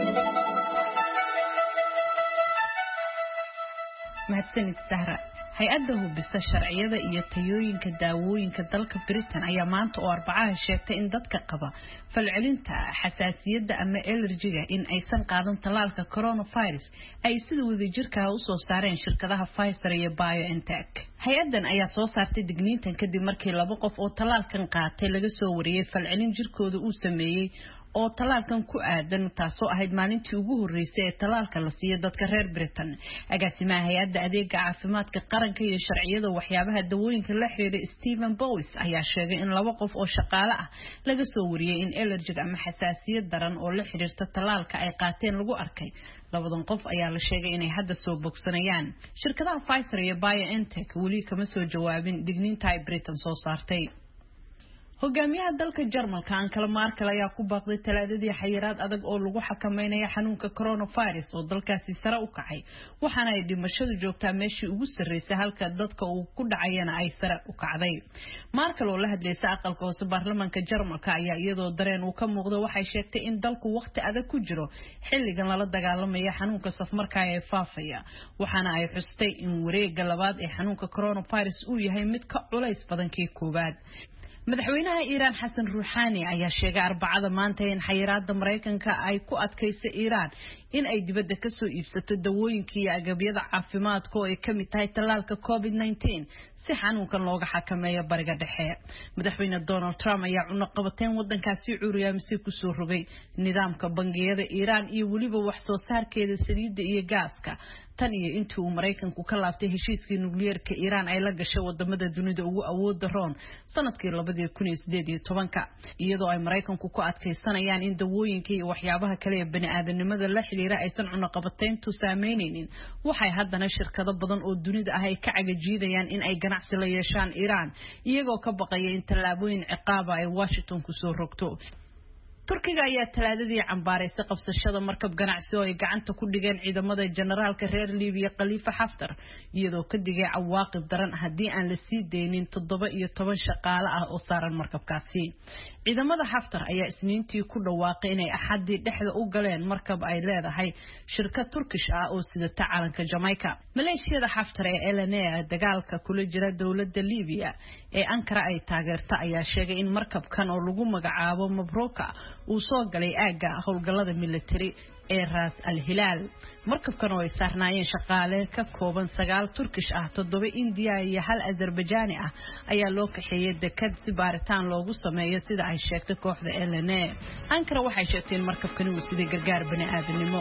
mahadsanid Sahra hay-adda hubisa sharciyada iyo tayooyinka daawooyinka dalka Britain ayaa maanta oo Arbacaha sheegtay in dadka qaba falcelinta xasaasiyadda ama allergiga in aysan qaadan talaalka coronavirus ay sida wadajirka u soo saareen shirkadaha Pfizer iyo BioNTech. Hay-addan ayaa soo saartay digniintan kadib markii laba qof oo talaalkan qaatay laga soo wariyay falcelin jirkooda uu sameeyay oo talaalkan ku aadan taasoo ahayd maalintii ugu horeysay ee talaalka la siiyay dadka reer Britain. Agaasimaha hay-adda adeega caafimaadka qaranka iyo sharciyada waxyaabaha dawooyinka la xiriira Stephen Bowles ayaa sheegay in laba qof oo shaqaale ah laga soo wariyay in allergic ama xasaasiyad daran oo la xiriirta talaalka ay qaateen lagu arkay. labadan qof ayaa la sheegay inay hadda soo bogsanayaan. Shirkadaha Pfizer iyo BioNTech weli kama soo jawaabin digniinta ay Britain soo saartay. hogaamiyaha dalka Jarmalka Angela Merkel ayaa ku baaqday talaadadii xayiraad adag oo lagu xakameynayo xanuunka coronavirus oo dalkaasi sare u kacay waxaana ay dhimashadu joogtaa meeshii ugu sarreysay halka dadka uu ku dhacayna ay sare u kacday. Merkel oo la hadlaysay aqalka hoose baarlamaanka Jarmalka ayaa iyadoo dareen uu ka muuqdo waxay sheegtay in dalku waqti adag ku jiro xilligan lala dagaalamayo xanuunka safmarka ee faafaya waxaana ay xustay in wareegga labaad ee xanuunka coronavirus uu yahay mid ka culays badan kii koowaad. madaxweynaha Iran Hassan Rouhani ayaa sheegay Arbacada maanta in xayiraadda Mareykanka ay ku adkaysay Iran in ay dibadda ka soo iibsato dawooyinka iyo agabyada caafimaadka oo ay ka mid tahay talaalka COVID nineteen si xanuunkan looga xakameeyo bariga dhexe. Madaxweyne Donald Trump ayaa cunno qabateen wadankaasi cuuriyaamise ku soo rogay nidaamka bangiyada Iran iyo waliba wax soo saarkeeda saliidda iyo gaaska tan iyo intii uu Mareykanku ka laabtay heshiiskii nukliyeerka Iran ay la gashay wadamada dunida ugu awoodda roon sanadkii laba kun iyo siddeed iyo toban iyadoo ay Mareykanku ku adkaysanayaan in dawooyinka iyo waxyaabaha kale ee bani'aadanimada la xiriira aysan cunno qabateyntu saameynaynin waxay haddana shirkado badan oo dunida ah ay ka cagajiidayaan in ay ganacsi la yeeshaan Iran iyagoo ka baqaya in tallaabooyin ciqaab ah ay Washington ku soo rogto. Turkiga ayaa talaadadii cambaaraysay qabsashada markab ganacsi oo ay gacanta ku dhigeen ciidamada generaalka reer Liibiya Khalifa Haftar iyadoo ka digay cawaaqib daran haddii aan la sii deynin toddoba iyo toban shaqaale ah oo saaran markabkaasi. Ciidamada Haftar ayaa isniintii ku dhawaaqay inay axadii dhexda u galeen markab ay leedahay shirkad Turkish ah oo sidata calanka Jamaica. Maleeshiyada Haftar ee L N A dagaalka kula jira dawladda Liibiya ee Ankara ay taageerta ayaa sheegay in markabkan oo lagu magacaabo Mabruka uu soo galay aaga howlgallada military ee Ras Al Hilal. markabkan oo ay saarnaayeen shaqaale ka kooban sagaal Turkish ah toddoba India iyo hal Azerbaijaani ah ayaa loo kaxeeyay dekad si baaritaan loogu sameeyo sida ay sheegtay kooxda L N A. Ankara waxay sheegtay in markabkan uu siday gargaar bani'aadanimo.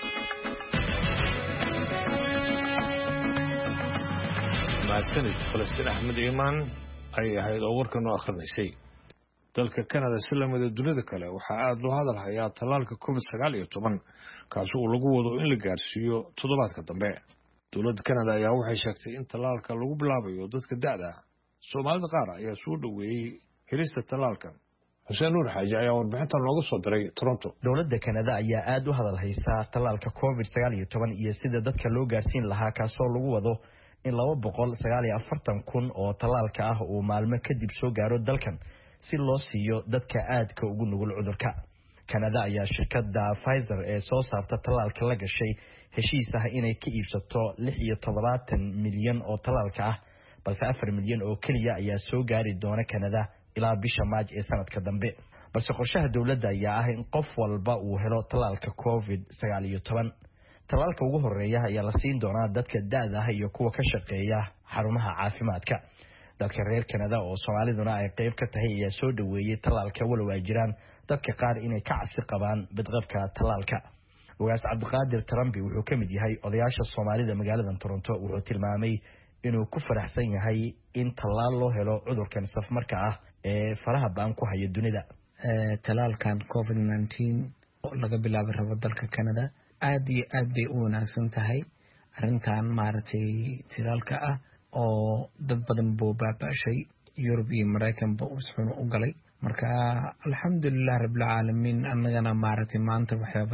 mahadsanid Falastiin Axmed Iimaan ay ahayd oo warkan oo akhrineysay. dalka Canada si lamida dunida kale waxa aad loo hadal hayaa talaalka COVID sagaal iyo toban kaas oo lagu wado in la gaarsiiyo toddobaadka dambe. dowladda Canada ayaa waxay sheegtay in talaalka lagu bilaabayo dadka da'da Soomaalida qaar ayaa soo dhaweeyay helista talaalkan. Xuseen Nuur Xaaji ayaa warbixintan looga soo diray Toronto. dowladda Canada ayaa aad u hadal haysaa talaalka COVID sagaal iyo toban iyo sida dadka loo gaarsiin lahaa kaas oo lagu wado in laba boqol sagaal iyo afartan kun oo talaalka ah uu maalmo kadib soo gaaro dalkan si loo siiyo dadka aadka ugu nugul cudurka. Canada ayaa shirkadda Pfizer ee soo saarta talaalka la gashay heshiis ah inay ka iibsato lix iyo toddobaatan milyan oo talaalka ah balse afar milyan oo keliya ayaa soo gaari doona Canada ilaa bisha Maaj ee sanadka dambe balse qorshaha dawladda ayaa ah in qof walba uu helo talaalka covid sagaal iyo toban talaalka ugu horeeya ayaa la siin doonaa dadka da'da ah iyo kuwa ka shaqeeya xarumaha caafimaadka dadka reer Canada oo Soomaaliduna ay qayb ka tahay ayaa soo dhaweeyay talaalka walow ay jiraan dadka qaar inay ka cabsi qabaan badqabka talaalka Ugaas Cabdiqaadir Tarambi wuxuu ka mid yahay odayaasha Soomaalida magaalada Toronto wuxuu tilmaamay inuu ku faraxsan yahay in talaal loo helo cudurkan safmarka ah ee faraha baan ku haya dunida talaalkan covid nineteen oo laga bilaabo rabo dalka Canada aad iyo aad bay u wanaagsan tahay arintan maartay talaalka ah oo dad badan buu baabashay Europe iyo Mareykan ba usxun u galay marka alxamdulillah rabbil alamin annagana maartay maanta waxyaaba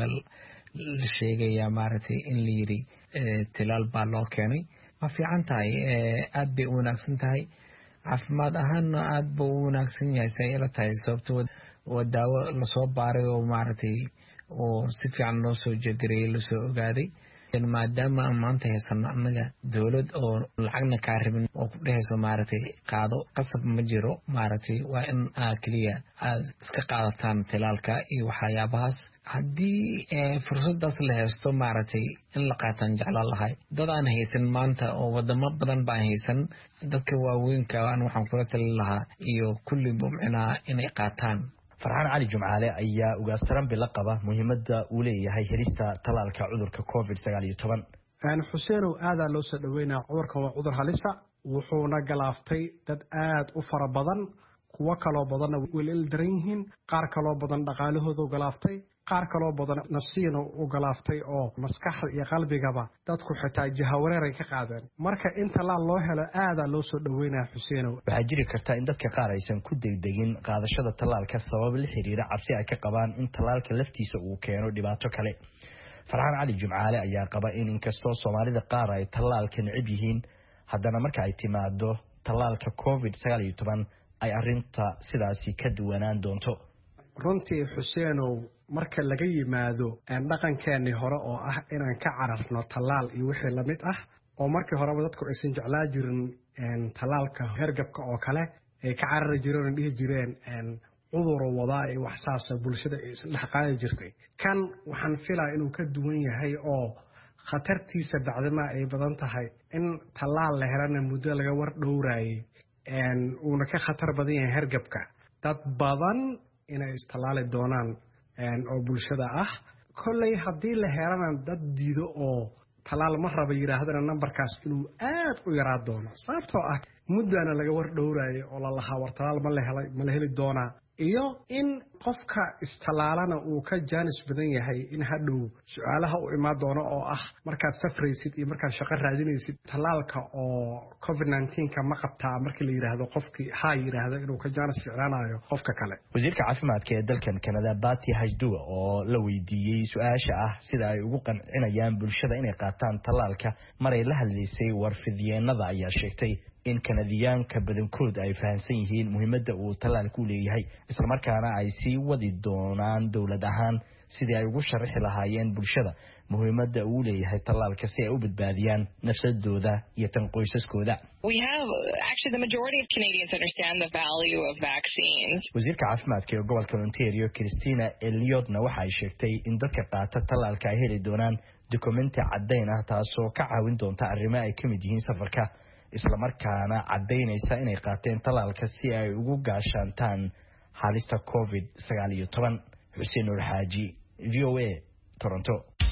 la sheegaya maartay in la yiri talaal baa loo keenay ma fiican tahay aad bay u wanaagsan tahay caafimaad ahaan aad buu u wanaagsan yahay sayla tahay sababtoo oo daawo la soo baaray oo maartay oo si fiican loo soo jeegaray la soo ogaaday maadaama maanta haysan annaga dawlad oo lacagna ka rabin oo ku dhehayso maartay qaado qasab ma jiro maartay waa in kaliya aad iska qaadataan talaalka iyo waxyaabahaas haddii fursadaas la haysto maartay in la qaataan jeclaan lahay dad aan haysan maanta oo wadamo badan baan haysan dadka waaweynka aan waxaan kula talin lahaa iyo kulli mumcinaa inay qaataan Farxaan Cali Jumcaale ayaa ugaas Tarambi la qaba muhiimadda uu leeyahay helista talaalka cudurka covid sagaal iyo toban aan Xuseenow aad loo soo dhaweynaa cudurka waa cudur halisa wuxuuna galaaftay dad aad u fara badan kuwa kale oo badan weel il daran yihiin qaar kale oo badan dhaqaalahooda galaaftay qaar kale oo badan nafsiina u galaaftay oo maskaxda iyo qalbigaba dadku xitaa jahawareer ay ka qaadeen marka inta la loo helo aad loo soo dhaweynaa Xuseenow waxa jiri karta in dadka qaar aysan ku degdegin qaadashada talaalka sabab la xiriira cabsi ay ka qabaan in talaalka laftiisa uu keeno dhibaato kale Farxaan Cali Jumcaale ayaa qaba in inkastoo Soomaalida qaar ay talaalka necib yihiin haddana marka ay timaado talaalka covid sagaal iyo toban ay arinta sidaasi ka duwanaan doonto runtii Xuseenow marka laga yimaado aan dhaqankeeni hore oo ah inaan ka cararno talaal iyo wixii la mid ah oo markii hore dadku aysan jeclaa jirin een talaalka hergabka oo kale ay ka carari jireen dhihi jireen een cudur wada ay wax saasa bulshada isla qaadi jirtay kan waxaan filaa inuu ka duwan yahay oo khatartiisa bacdama ay badan tahay in talaal la helana muddo laga war dhowraayay een uuna ka khatar badan yahay hergabka dad badan inay istalaali doonaan een oo bulshada ah kolley haddii la helana dad diido oo talaal ma raba yiraahdana numberkaas inuu aad u yaraa doono sababtoo ah muddana laga war dhowraayay oo la lahaa war talaal ma la helay ma la heli doonaa iyo in qofka istalaalana uu ka jaanis badan yahay in hadhow su'aalaha u imaan doono oo ah markaad safraysid iyo markaad shaqo raadinaysid talaalka oo covid nineteen ka ma qabtaa markii la yiraahdo qofkii ha yiraahdo inuu ka jaanis fiicnaanayo qofka kale wasiirka caafimaadka ee dalkan Canada Bati Hajduwa oo la weydiiyay su'aasha ah sida ay ugu qancinayaan bulshada inay qaataan talaalka maray la hadlaysay warfidiyeenada ayaa sheegtay in Canadiyaanka badankood ay fahansan yihiin muhiimadda uu talaalku leeyahay isla markaana ay sii wadi doonaan dawlad ahaan sidii ay ugu sharaxi lahaayeen bulshada muhiimadda uu leeyahay talaalka si ay u badbaadiyaan nafsadooda iyo tan qoysaskooda. We have actually the majority of Canadians understand the value of vaccines. Wasiirka caafimaadka ee gobolka Ontario Christina Elliotna waxa ay sheegtay in dadka qaata talaalka ay heli doonaan dokumenti caddayn ah taasoo ka caawin doonta arrimo ay ka mid yihiin safarka isla markaana caddaynaysa inay qaateen talaalka si ay ugu gaashaantaan halista covid sagaal iyo toban. Xuseen Nur Xaaji V O A Toronto.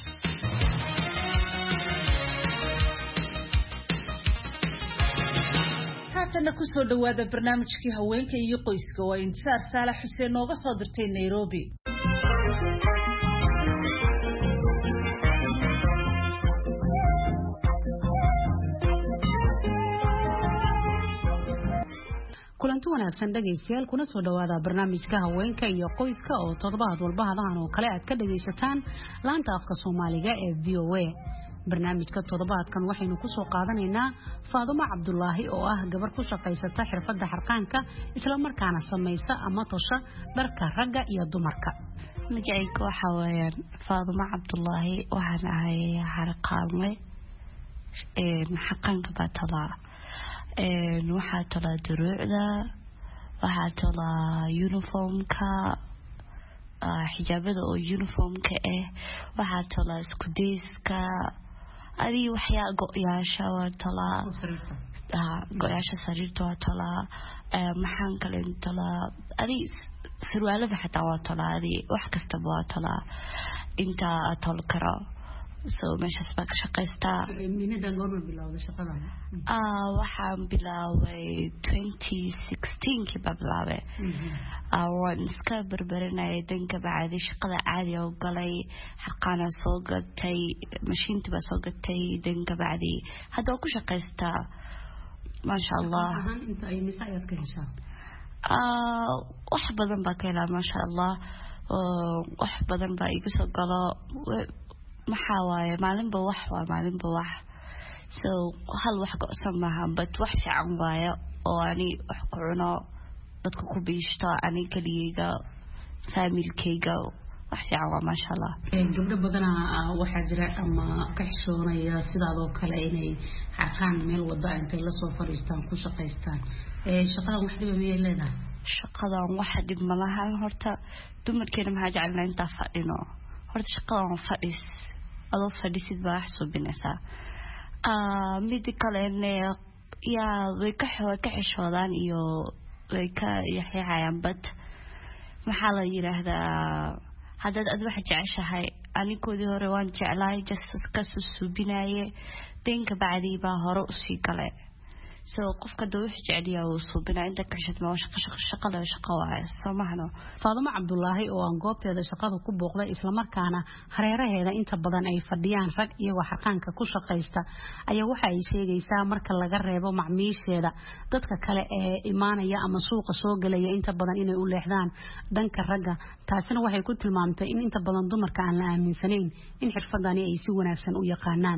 haatana ku soo dhawaada barnaamijkii haweenka iyo qoyska oo Intisaar Saalax Xuseen nooga soo dirtay Nairobi. kulanti wanaagsan dhageystayaal kuna soo dhawaada barnaamijka haweenka iyo qoyska oo toddobaad walba hadahan oo kale aad ka dhageysataan laanta afka Soomaaliga ee V O A barnaamijka toddobaadkan waxaynu ku soo qaadanaynaa Faadumo Cabdullaahi oo ah gabar ku shaqaysata xirfadda harqaanka isla markaana samaysa ama tosha dharka ragga iyo dumarka. magacaygu waxa weeyaan Faadumo Cabdullaahi waxaan ahay harqaanle ee harqaanka batala ee waxa tala duruucda waxa tala uniformka xijaabada oo uniformka ah waxa tala isku deyska adii waxyaa go'yaasha waa tala go'yaasha sariirta waa tala maxaan kale tala adii surwaalada xataa waa tala adii wax kasta waa tala inta tol karo so meeshaas baa ka shaqaystaa minida goorma bilowday shaqadan ah waxaan bilaaway twenty sixteen kii baa bilaabay ah waan iska barbaranayay danka bacdi shaqada caadi oo galay harqaana soo gatay mashiinta baa soo gatay danka bacdi hadda ku shaqaystaa maasha Allah inta ay misaayad ka heshaa ah wax badan baa ka helaa maasha Allah wax badan baa igu soo galo maxaa waaye maalinba wax waa maalinba wax so hal wax go'san maaha but wax fiican waaye oo ani wax ku cuno dadka ku biishto ani kaliya familkayga wax fiican waa maasha Allah gabdho badan waxa jira ama ka xishoonaya sidaadoo kale inay harqaan meel wada intay la soo fariistaan ku shaqaystaan ee shaqadan wax dhib ma leedahay shaqadan wax dhib ma lahan horta dumarkeena maxaa jecelnaa inta fadhino horta shaqadan fadhis adoo fadhisid baa wax soo binaysaa ah mid kale ya way ka xoo ka xishoodaan iyo way ka yaxayaan bad maxaa la yiraahdaa haddaad ad wax jeceshahay anikoodii hore waan jeclahay just ka soo subinaaye danka bacdi baa hore u sii galay so qofka doo wax jeceliya oo subinaa inta ka xishad ma shaqo shaqo shaqo la shaqo waa Soomahano Faadumo Cabdullaahi oo aan goobteeda shaqada ku booqday isla markaana hareeraheeda inta badan ay fadhiyaan rag iyagoo harqaanka ku shaqaysta ayaa waxa ay sheegaysaa marka laga reebo macmiisheeda dadka kale ee imaanaya ama suuqa soo galaya inta badan inay u leexdaan dhanka ragga taasina waxay ku tilmaamtay in inta badan dumarka aan la aaminsanayn in xirfadani ay si wanaagsan u yaqaanaan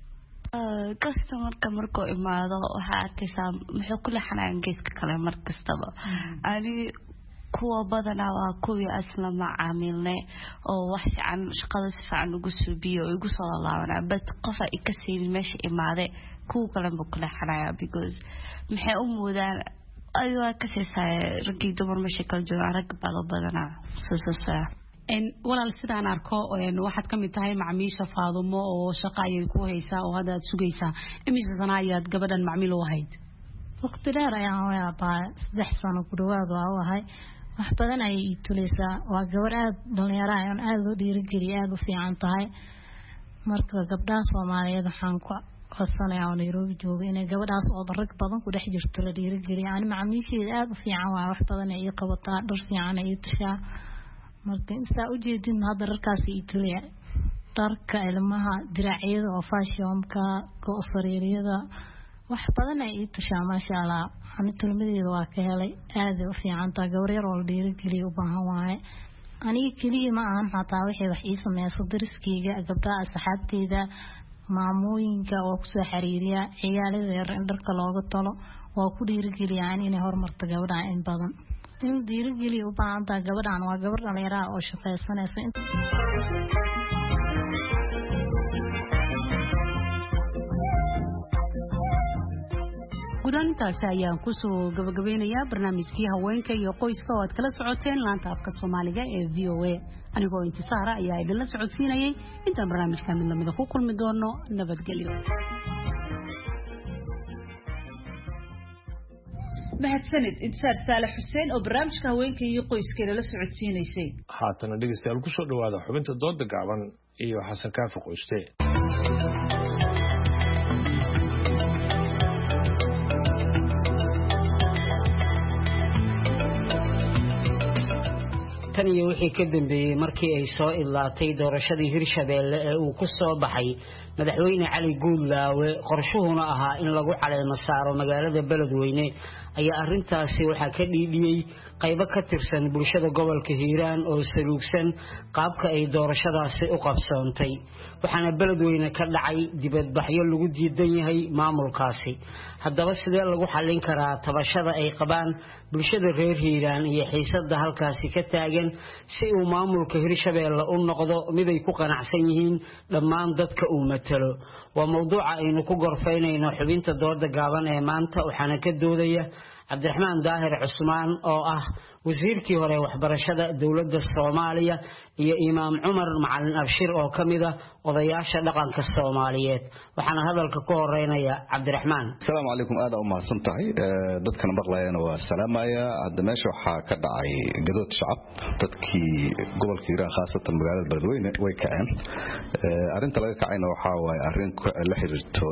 customerka markuu imaado waxa arkaysaa muxuu ku leexanayaan geeska kale mar kastaba ani kuwa badana waa kuwii asla macaamilne oo wax fiican shaqada si fiican ugu suubiyo oo igu soo laabanaa but qofa i ka siin meesha imaade kuwa kale ma ku leexanaya because maxay u moodaan ayuu ka seesay ragii dumar meesha kala joogaan rag badana soo en walaal sidaan arko een waxaad kamid tahay macmiisha Faadumo oo shaqo ay ku haysaa oo hadda sugaysaa imisa sana ayaad gabadhan macmiil u ahayd waqti dheer ayaan waabaa saddex sano ku dhawaad waa ahay wax badan ay ii tuleysaa waa gabar aad dhalinyaro ah oo aad u dhiirigeliya aad u fiican tahay marka gabdhaha Soomaaliyeed waxaan ku qasanayaa oo Nairobi jooga inay gabadhaas oo rag badan ku dhex jirto la dhiirigeliya ani macmiisheeda aad u fiican waa wax badan ay ii qabataa dhar fiican ay tashaa marka inta u jeedin hadda rarkaas ii tuliya dharka ilmaha diracyada oo fashionka ko sariiriyada wax badan ay ii tashaa maasha Allah ani tulmadeeda waa ka helay aad u fiican taa gabar yar oo dhiirigeliya u baahan waaye ani kaliya ma aan hataa wixii wax ii sameeyay dariskeyga gabdhaha asxaabteeda maamooyinka oo ku soo xiriiriya ciyaalada yar in dharka looga talo waa ku dhiirigeliya inay horumarto gabadha in badan in dhiirigeliya u baahan tahay gabadhan waa gabar dhalinyaro oo shaqaysanaysa gudaantaasi ayaan ku soo gabagabeynayaa barnaamijkii haweenka iyo qoyska oo aad kala socoteen laanta afka Soomaaliga ee V O A anigoo intisaara ayaa idin la socodsiinayay intaan barnaamijka mid lamida ku kulmi doono nabadgelyo mahadsanid intisaar Saalax Xuseen oo barnaamijka haweenka iyo qoyska la socodsiinaysay haatana dhegeystayaal ku soo dhawaada xubinta dooda gaaban iyo Xasan Kaafi Qoyste tan iyo wixii ka dambeeyay markii ay soo idlaatay doorashadii Hirshabeelle ee uu ku soo baxay madaxweyne Cali Guudlaawe qorshuhuna ahaa in lagu caleemo saaro magaalada Beledweyne ayaa arintaasi waxa ka dhiidhiyay qaybo ka tirsan bulshada gobolka Hiiraan oo saluugsan qaabka ay doorashadaasi u qabsoontay waxaana Beledweyne ka dhacay dibadbaxyo lagu diidan yahay maamulkaasi haddaba sidee lagu xalin karaa tabashada ay qabaan bulshada reer Hiiraan iyo xiisadda halkaasi ka taagan si uu maamulka Hirshabeelle u noqdo mid ay ku qanacsan yihiin dhammaan dadka uu matalo waa mowduuca aynu ku gorfaynayno xubinta dooda gaaban ee maanta waxaana ka doodaya Cabdiraxmaan Daahir Cusmaan oo ah wasiirkii hore waxbarashada dawladda Soomaaliya iyo Imaam Cumar Macalin Abshir oo kamid ah odayaasha dhaqanka Soomaaliyeed waxaana hadalka ku horeynaya Cabdiraxmaan Assalaamu alaykum aad u mahadsantahay dadkan maqlayana waa salaamaya hadda meesha waxa ka dhacay gadood shacab dadkii gobolka Hiiraan khaasatan magaalada Beledweyne way kaceen arinta laga kacayna waxa waay arin la xiriirto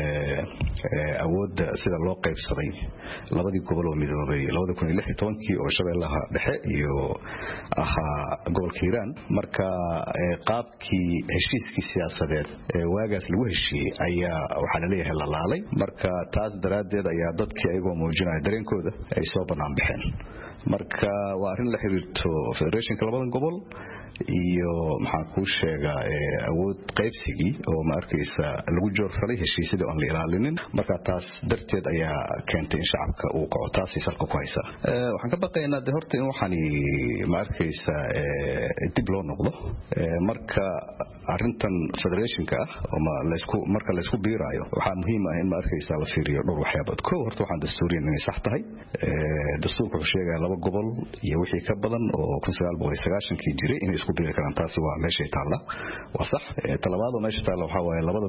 awoodda sida loo qaybsaday labadii gobol oo midoobay laba kun iyo lix iyo toban oo Shabeellaha dhexe iyo aha gobolka Hiiraan marka qaabkii heshiiskii siyaasadeed ee waagaas lagu heshiiyay ayaa waxa la leeyahay la laalay marka taas daraadeed ayaa dadkii ayagoo muujinaya dareenkooda ay soo banaan baxeen marka waa arin la xiriirto federationka labadan gobol iyo maxaan ku sheegaa awood qaybsigii oo ma arkaysa lagu joorfalay heshiisyada aan la ilaalinin marka taas darteed ayaa keentay in shacabka uu kaco taasi salka ku haysa waxaan ka baqaynaa de horta in waxaan ma arkaysa dib loo noqdo marka arintan federationka oo ma la isku marka la isku biiraayo waxa muhiim ah in ma arkaysa la fiiriyo dhowr waxyaabood koo horta waxaan dastuuriyan inay sax tahay dastuurku wuxuu sheegaa laba gobol iyo wixii ka badan oo kun sagaal boqol iyo sagaashan kii jiray inay isku biiri karaan taasi waa meesha taala waa sax talabaad meesha taala waxa waaye labada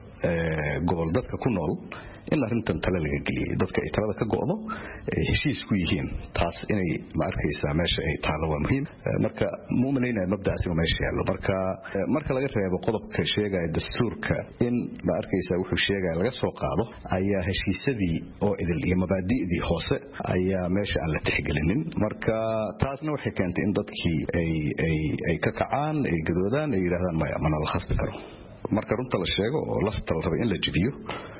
gobol dadka ku nool in arintan tala laga geliyay dadka ay talada ka go'do heshiis ku yihiin taas inay ma arkaysaa meesha ay taalo waa muhiim marka muuminayna mabdaas inuu meesha yaalo marka marka laga reebo qodobka sheegaya dastuurka in ma arkaysaa wuxuu sheegaya laga soo qaado ayaa heshiisadii oo idil iyo mabaadi'dii hoose ayaa meesha aan la tixgelinin marka taasna waxay keentay in dadkii ay ay ay ka kacaan ay gadoodaan ay yiraahdaan ma mana la khasbi karo marka runta la sheego oo lafta la rabo in la jibiyo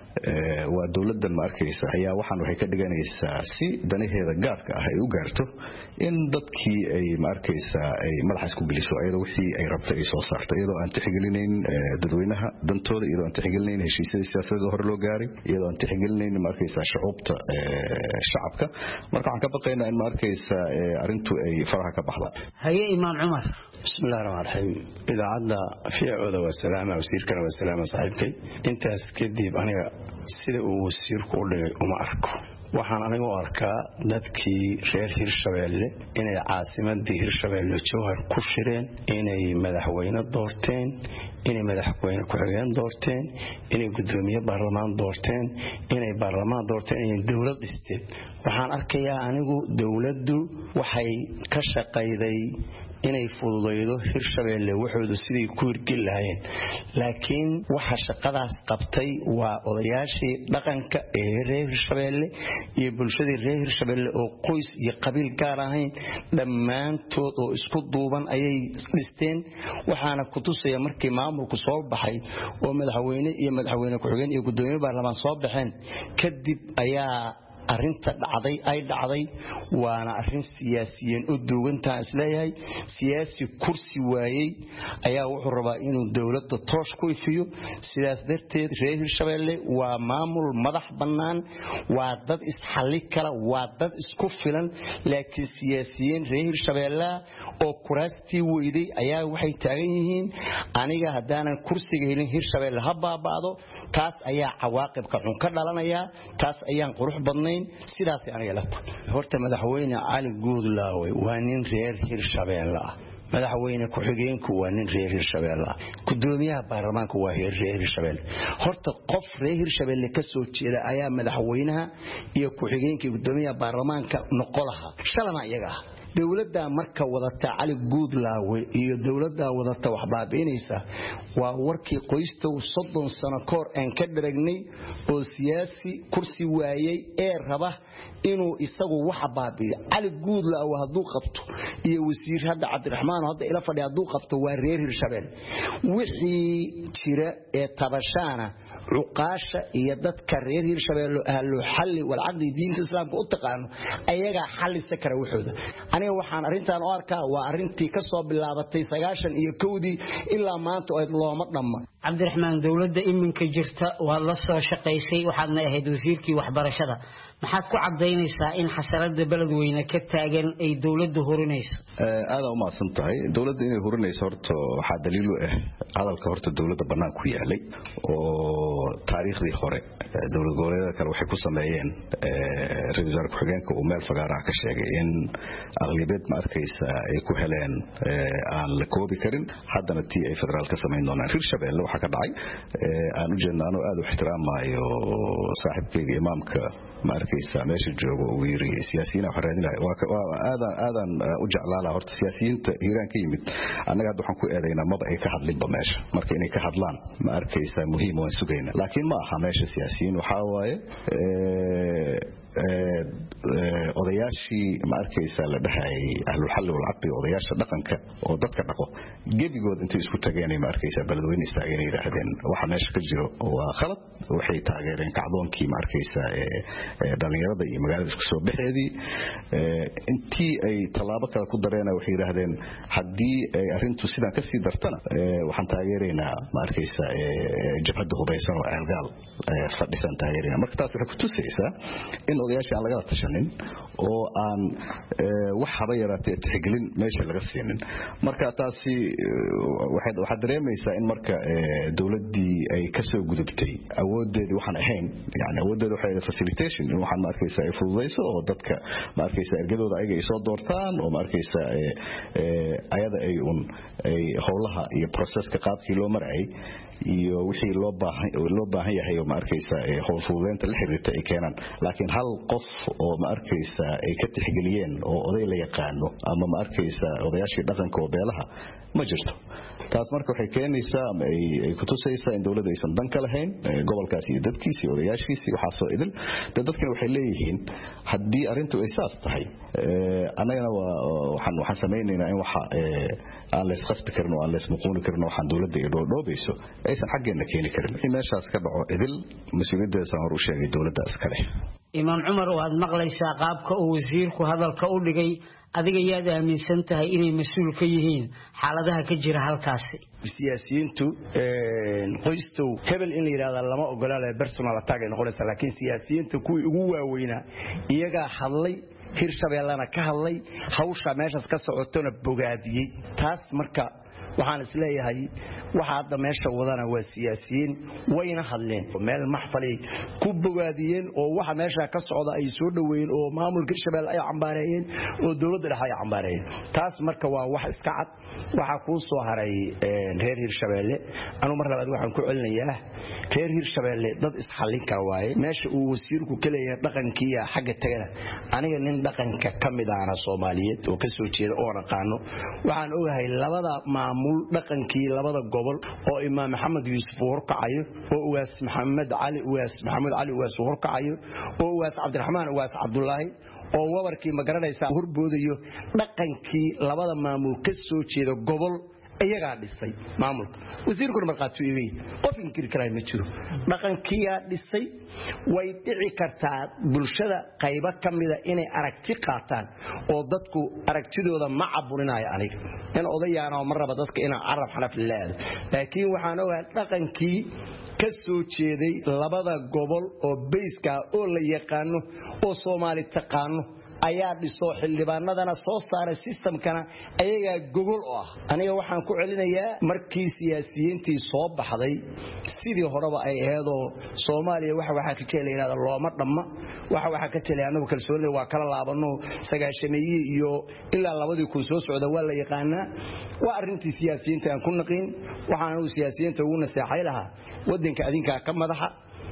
waa dawladdan ma arkaysa ayaa waxaan waxay ka dhiganaysaa si danaheeda gaarka ah ay u gaarto in dadkii ay ma arkaysa ay madax isku geliso ayadoo wixii ay rabto ay soo saarto iyadoo aan tixgelinayn dadweynaha dantooda iyadoo aan tixgelinayn heshiisyada siyaasadeed hore loo gaaray iyadoo aan tixgelinayn ma arkaysa shucuubta shacabka marka waxaan ka baqaynaa in ma arkaysa arintu ay faraha ka baxdo haye Imaam Cumar بسم الله الرحمن الرحيم إذا عدى في عودة والسلامة وسير كنا والسلامة صاحبك أنت كدي أنا سيد وسير كله وما أركو waxaan anigu arkaa dadkii reer Hirshabeelle inay caasimadii Hirshabeelle joohar ku shireen inay madaxweyne doorteen inay madaxweyne ku xigeen doorteen inay gudoomiye baarlamaan doorteen inay baarlamaan doorteen inay dawlad dhisteen waxaan arkayaa anigu dawladdu waxay ka shaqayday inay fududeydo Hirshabeelle wuxuu sidii ku hirgeli lahaayeen laakiin waxa shaqadaas qabtay waa odayaashii dhaqanka ee reer Hirshabeelle iyo bulshada reer Hirshabeelle oo qoys iyo qabiil gaar ahayn dhammaantood oo isku duuban ayay dhisteen waxaana ku tusaya markii maamulku soo baxay oo madaxweyne iyo madaxweyne ku xigeen iyo gudoomiye baarlamaan soo baxeen kadib ayaa arinta dhacday ay dhacday waana arin siyaasiyiin u duugantaa isleeyahay siyaasi kursi waayay ayaa wuxuu rabaa inuu dawladda toosh ku ifiyo sidaas darteed reer Hirshabeelle waa maamul madax bannaan waa dad isxalli kala waa dad isku filan laakiin siyaasiyiin reer Hirshabeelle oo kuraastii weyday ayaa waxay taagan yihiin aniga hadaanan kursiga helin Hirshabeelle ha baabaado taas ayaa cawaaqibka xun ka dhalanaya taas ayaan qurux badnayn sidaas aniga la horta madaxweyne Cali Guudlaawe waa nin reer Hirshabeelle ah madaxweyne ku xigeenku waa nin reer Hirshabeelle ah gudoomiyaha baarlamaanka waa reer Hirshabeelle horta qof reer Hirshabeelle ka soo jeeda ayaa madaxweynaha iyo ku xigeenka gudoomiyaha baarlamaanka noqolaha shalama iyaga dawladda marka wadata cali guudlaawe iyo dawladda wadata wax baabiinaysa waa warkii qoystow soddon sano koor aan ka dharagnay oo siyaasi kursi waayay ee raba inuu isagu wax baabiyo cali guudlaawe haduu qabto iyo wasiir hadda Cabdiraxmaan hadda ila fadhiya haduu qabto waa reer Hirshabelle wixii jira ee tabashaana cuqaasha iyo dadka reer Hirshabelle ahlu xalli wal aqdi diinta islaamka u taqaan ayaga xalisa kara wuxuuda aniga waxaan arintan u arkaa waa arintii ka soo bilaabatay sagaashan iyo kowdii ilaa maanta oo looma dhamma Cabdiraxmaan dawladda iminka jirta waa la soo shaqeysay waxaadna ahayd wasiirkii waxbarashada maxaad ku cadeynaysaa in xasarada beledweyne ka taagan ay dawladdu horinayso aad u maasan tahay dawladda inay horinayso horta waxa daliil u ah hadalka horta dawladda banaan ku yaalay oo taariikhdii hore dawlad goboleedyada kale waxay ku sameeyeen ra'iisul wasaare ku-xigeenka uu meel fagaaraha ka sheegay in aqlabiyad ma arkaysa ay ku heleen aan la koobi karin haddana tii ay federaal ka sameyn doonaan Hirshabelle waxa ka dhacay aan u jeednaano aad u ixtiraamayo saaxiibkayga imaamka ma arkaysa meesha joogo uu yiri siyaasiyiin waxa raadinaya waa aadan aadan u jeclaala horta siyaasiyiinta Hiiraan ka yimid anaga hadda waxaan ku eedeynaa maba ay ka hadlinba meesha marka inay ka hadlaan ma arkaysa muhiim waan sugayna laakiin ma aha meesha siyaasiyiin waxa waaye ee odayaashii ma arkaysa la dhahay ahlul xal wal aqdi odayaasha dhaqanka oo dadka dhaqo gebigood intii isku tageen ma arkaysa beledweyne istaageen yiraahdeen waxa meesha ka jiro waa khalad waxay taageereen kacdoonkii ma arkaysa ee dhalinyarada iyo magaalada isku soo baxeedii intii ay talaabo kale ku dareen waxay yiraahdeen hadii ay arintu sidan ka sii dartana waxaan taageereynaa ma arkaysa jabhadda hubaysan oo algaal fadhisan taageereynaa marka taas waxay ku tusaysaa in odayaasha aan laga tashanin oo aan wax haba yaraatay tixgelin meesha laga siinin marka taasi waxay waxa dareemaysaa in marka dawladdii ay ka soo gudubtay awoodeedii waxaan ahayn yani awoodeedu waxay facilitation in waxaan ma arkaysaa ay fududeyso oo dadka ma arkaysaa ergadooda ayaga ay soo doortaan oo ma arkaysaa ayada ay un ay howlaha iyo processka qaabkii loo maray iyo wixii loo baahan loo baahan yahay oo ma arkaysaa howl fududeynta la xiriirta ay keenan laakiin hal qof oo ma arkaysa ay ka tixgeliyeen oo oday la yaqaano ama ma arkaysa odayaashii dhaqanka oo beelaha ma jirto taas marka waxay keenaysaa ama ay ku tusaysaa in dawladda aysan dan ka lahayn gobolkaas iyo dadkiisa iyo odayaashiisa waxa soo idil dadkana waxay leeyihiin haddii arintu ay saas tahay anagana waxaan waxaan sameynaynaa in waxa aan la isqasbi karin oo aan la ismuquuni karin waxaan dawladda ay dhoodhoobayso aysan xaggeena keeni karin wixii meeshaas ka dhaco idil mas-uuliyaddeeda hor u sheegay dawladda iskale imaam cumar waad maqlaysaa qaabka uu wasiirku hadalka u dhigay adiga yaad aaminsan tahay inay mas'uul ka yihiin xaaladaha ka jira halkaasi siyaasiyiintu qoystow hebel in la yiraahdo lama ogolaale personal attack ay noqonaysa laakiin siyaasiyiintu kuwii ugu waaweynaa iyaga hadlay Hirshabellana ka hadlay hawsha meeshaas ka socotona bogaadiyay taas marka waxaan isleeyahay waxa hadda meesha wadana waa siyaasiyiin wayna hadleen meel maxfali ku bogaadiyeen oo waxa meesha ka socda ay soo dhaweeyeen oo maamulka Hirshabelle ay cambaarayeen oo dawladda dhexe ay cambaarayeen taas marka waa wax iska cad waxa ku soo haray reer Hirshabelle anu mar labaad waxaan ku celinayaa reer Hirshabelle dad isxalin kara waaye meesha uu wasiirku ka leeyahay dhaqankiisa xagga tagana aniga nin dhaqanka kamid ah Soomaaliyeed oo ka soo jeeda oo naqaano waxaan ogahay labada maamul dhaqankii labada gobol oo imaam maxamed yuusuf horkacayo oo uwaas maxamed cali uwaas maxamed cali uwaas horkacayo oo uwaas cabdiraxmaan uwaas cabdullaahi oo wabarkii ma garanaysaa horboodayo dhaqankii labada maamul ka soo jeeda gobol ayaga dhisay maamulka wasiirku marqaatu iibay qof inkir karay ma jiro dhaqankiya dhisay way dhici kartaa bulshada qayba kamida inay aragti qaataan oo dadku aragtidooda ma caburinayo aniga in odayaana oo maraba dadka inaan arab xalaf leeyahay laakiin waxaan ogahay dhaqankii ka soo jeeday labada gobol oo bayska oo la yaqaano oo Soomaali taqaano ayaa dhiso xildhibaanadana soo saaray systemkana ayaga gogol ah aniga waxaan ku celinayaa markii siyaasiyiintii soo baxday sidii horeba ay aheedo Soomaaliya waxa waxa ka jeelayna looma dhamma waxa waxa ka jeelay anagu kalsoonida waa kala laabano sagaashameeyay iyo ilaa labadii ku soo socda waa la yaqaana waa arintii siyaasiyiinta aan ku naqin waxaan u siyaasiyiinta ugu naseexay lahaa wadanka adinka ka madaxa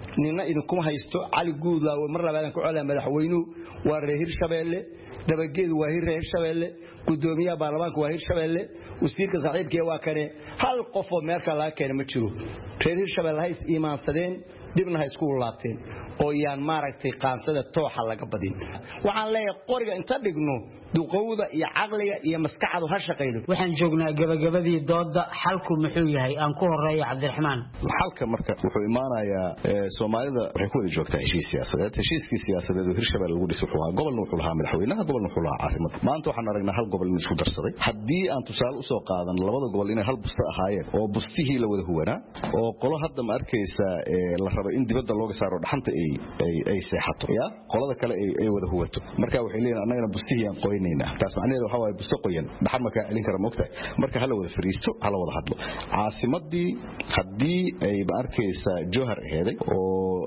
nina idinkuma haysto cali guudlaawe mar labaad ku codaya madaxweynuhu waa reer Hirshabeelle dabageedu waa reer Hirshabeelle gudoomiyaha baarlamaanka waa Hirshabeelle wasiirka saaxiibkee waa kane hal qof oo meelka laga keenay ma jiro reer Hirshabeelle hay iimaansadeen dibna hay isku laabteen oo yaan maaragtay qaansada tooxa laga badin waxaan leeyahay qoriga inta dhigno duqowda iyo aqliga iyo maskaxdu ha shaqeeyo waxaan joognaa gabagabadii dooda xalku muxuu yahay aan ku horeeyo Cabdiraxmaan xalka marka wuxuu imaanayaa Soomaalida waxay ku wada joogtaa heshiis siyaasadeed heshiiskii siyaasadeed oo Hirshabeelle lagu dhisay wuxuu ahaa gobolna wuxuu lahaa madaxweynaha gobolna wuxuu lahaa caasimada maanta waxaan aragnaa hal gobol in isku darsaday haddii aan tusaale u soo qaadan labada gobol inay hal busto ahaayeen oo bustihii la wada huwanaa oo qolo hadda ma arkaysa la rabo in dibadda looga saaro dhaxanta ay ay ay seexato ya qolada kale ay ay wada huwato marka waxay leeyihiin annagana bustihii aan qoynayna taas macnaheedu waxa waaye busto qoyan dhaxan ma ka celin kara moogtahay marka hala wada fariisto hala wada hadlo caasimadii haddii ay ma arkaysa Jowhar aheeday oo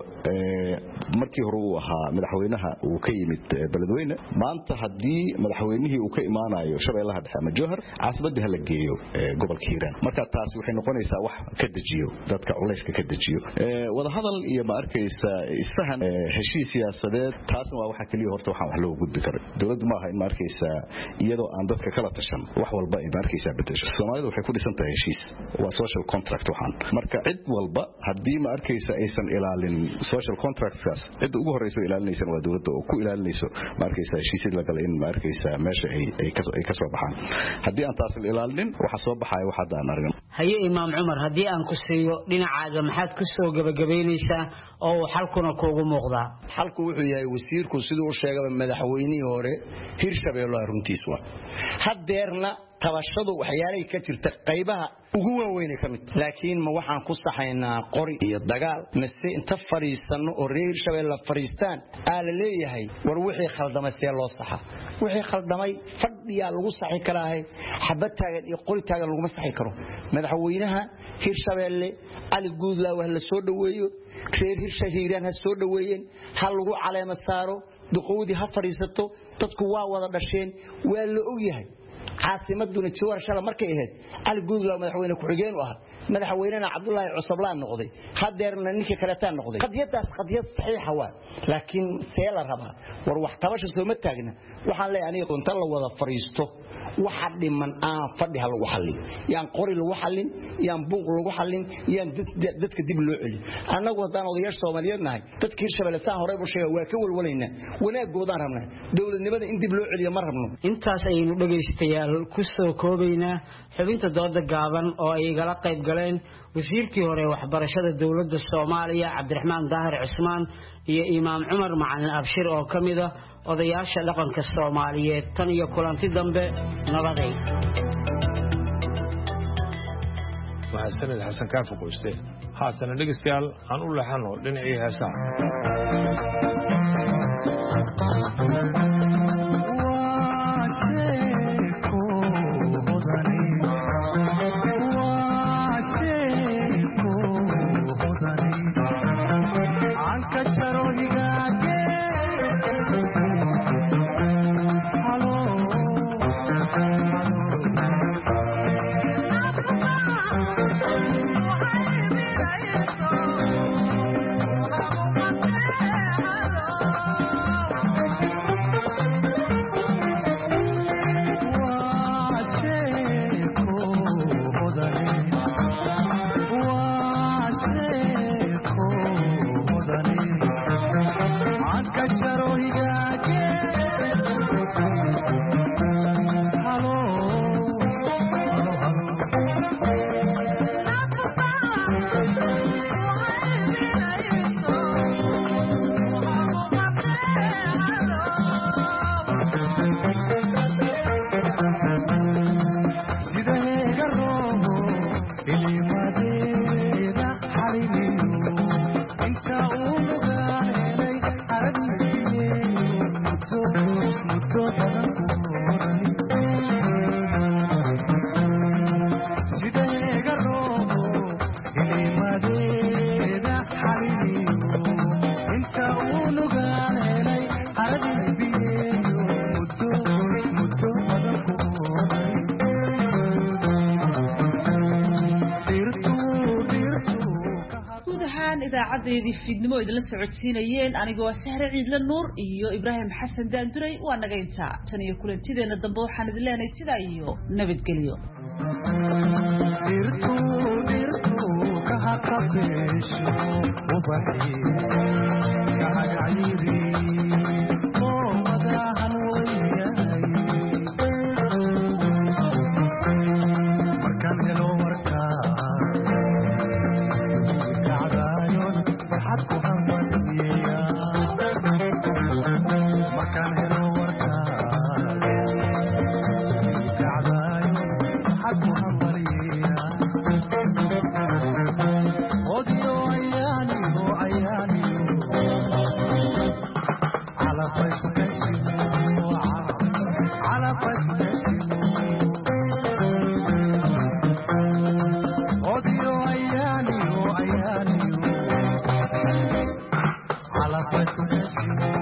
markii hore uu ahaa madaxweynaha uu ka yimid beledweyne maanta haddii madaxweynihii uu ka imaanayo Shabeellaha Dhexe ama Jowhar caasimadii hala geeyo gobolka Hiiraan marka taasi waxay noqonaysaa wax ka dajiyo dadka culayska ka dajiyo wada hadal iyo ma arkaysa isfahan heshiis siyaasadeed taasna waa waxa kaliya horta waxaan wax loo gudbi karo dawladdu ma aha in ma arkaysa iyadoo aan dadka kala tashan wax walba ay ma arkaysa bedesho Soomaalidu waxay ku dhisan tahay heshiis waa social contract waxaan marka cid walba haddii ma arkaysa aysan ilaalin social contracts cid ugu horeyso ilaalinaysan waa dawladda oo ku ilaalinayso ma arkaysa heshiisyada la galay in ma arkaysa meesha ay ay ka ay ka soo baxaan haddii aan taas ilaalin waxa soo baxay waxa aan aragno haye imaam Umar haddii aan ku siiyo dhinacaaga maxaad ku soo gabagabeynaysaa oo xalkuna kuugu muuqdaa xalku wuxuu yahay wasiirku sidoo uu sheegay madaxweynihii hore Hirshabeelle runtiis waa hadeerna tabashadu waxyaalay ka jirta qaybaha ugu waaweyn ka mid laakiin ma waxaan ku saxaynaa qori iyo dagaal mise inta fariisano oo reer Hirshabeelle fariistaan aal leeyahay war wixii khaldamay see loo saxa wixii khaldamay fadhiya lagu saxi karaahay xabad taagan iyo qori taagan lagu ma saxi karo madaxweynaha Hirshabeelle Ali Guudlaawe la soo dhaweeyo reer Hirshabeelle ha soo dhaweeyeen hal lagu caleema saaro duqowdi ha fariisato dadku waa wada dhasheen waa la og yahay caasimaduna Jowhar shala markay ahayd Ali Guudlaawe madaxweyne ku xigeen u ahaa madaxweynena Cabdullaahi Cusublaan noqday hadeerna ninka kale taa noqday qadiyadaas qadiyad saxiixa waa laakiin see la rabaa war wax tabasho soo ma taagna waxaan leeyahay aniga inta la wada fariisto waxa dhiman aan fadhi hal lagu xallin yaan qori lagu xallin yaan buuq lagu xallin yaan dadka dib loo celiyo anagu hadaan odayaal Soomaaliyeed nahay dadka Hirshabeelle saan hore u sheegay waa ka walwalayna wanaagoodan rabnaa dawladnimada in dib loo celiyo ma rabno intaas aynu dhageystayaal ku soo koobayna xubinta dooda gaaban oo ay igala qayb galeen wasiirkii hore waxbarashada dawladda Soomaaliya Cabdiraxmaan Daahir Cusmaan iyo Imaam Umar Macalin Abshir oo kamida odayaasha dhaqanka Soomaaliyeed tan iyo kulanti dambe nabaday mahadsanid Xasan Kaafo qoyste haatan dhageystayaal aan u laxano dhinacii heesaha idaacadeedii fiidnimo idinla socodsiinayeen anigoo waa Sahre Ciidla Nuur iyo Ibraahim Xasan Daanduray waa naga intaa tan iyo kulantideena dambe waxaan idin leenahay sidaa iyo nabadgelyo dirtu dirtu ka haqabeesh ubaxi ka hagayri oo madahan wayay markaan helo warka kacdayon farxad ku hamadiya markaan helo warka kacdayon farxad ku hamadiya odio ayani o ayani على فايت كاسينو على فايت كاسينو اوديو اياني او اياني على فايت كاسينو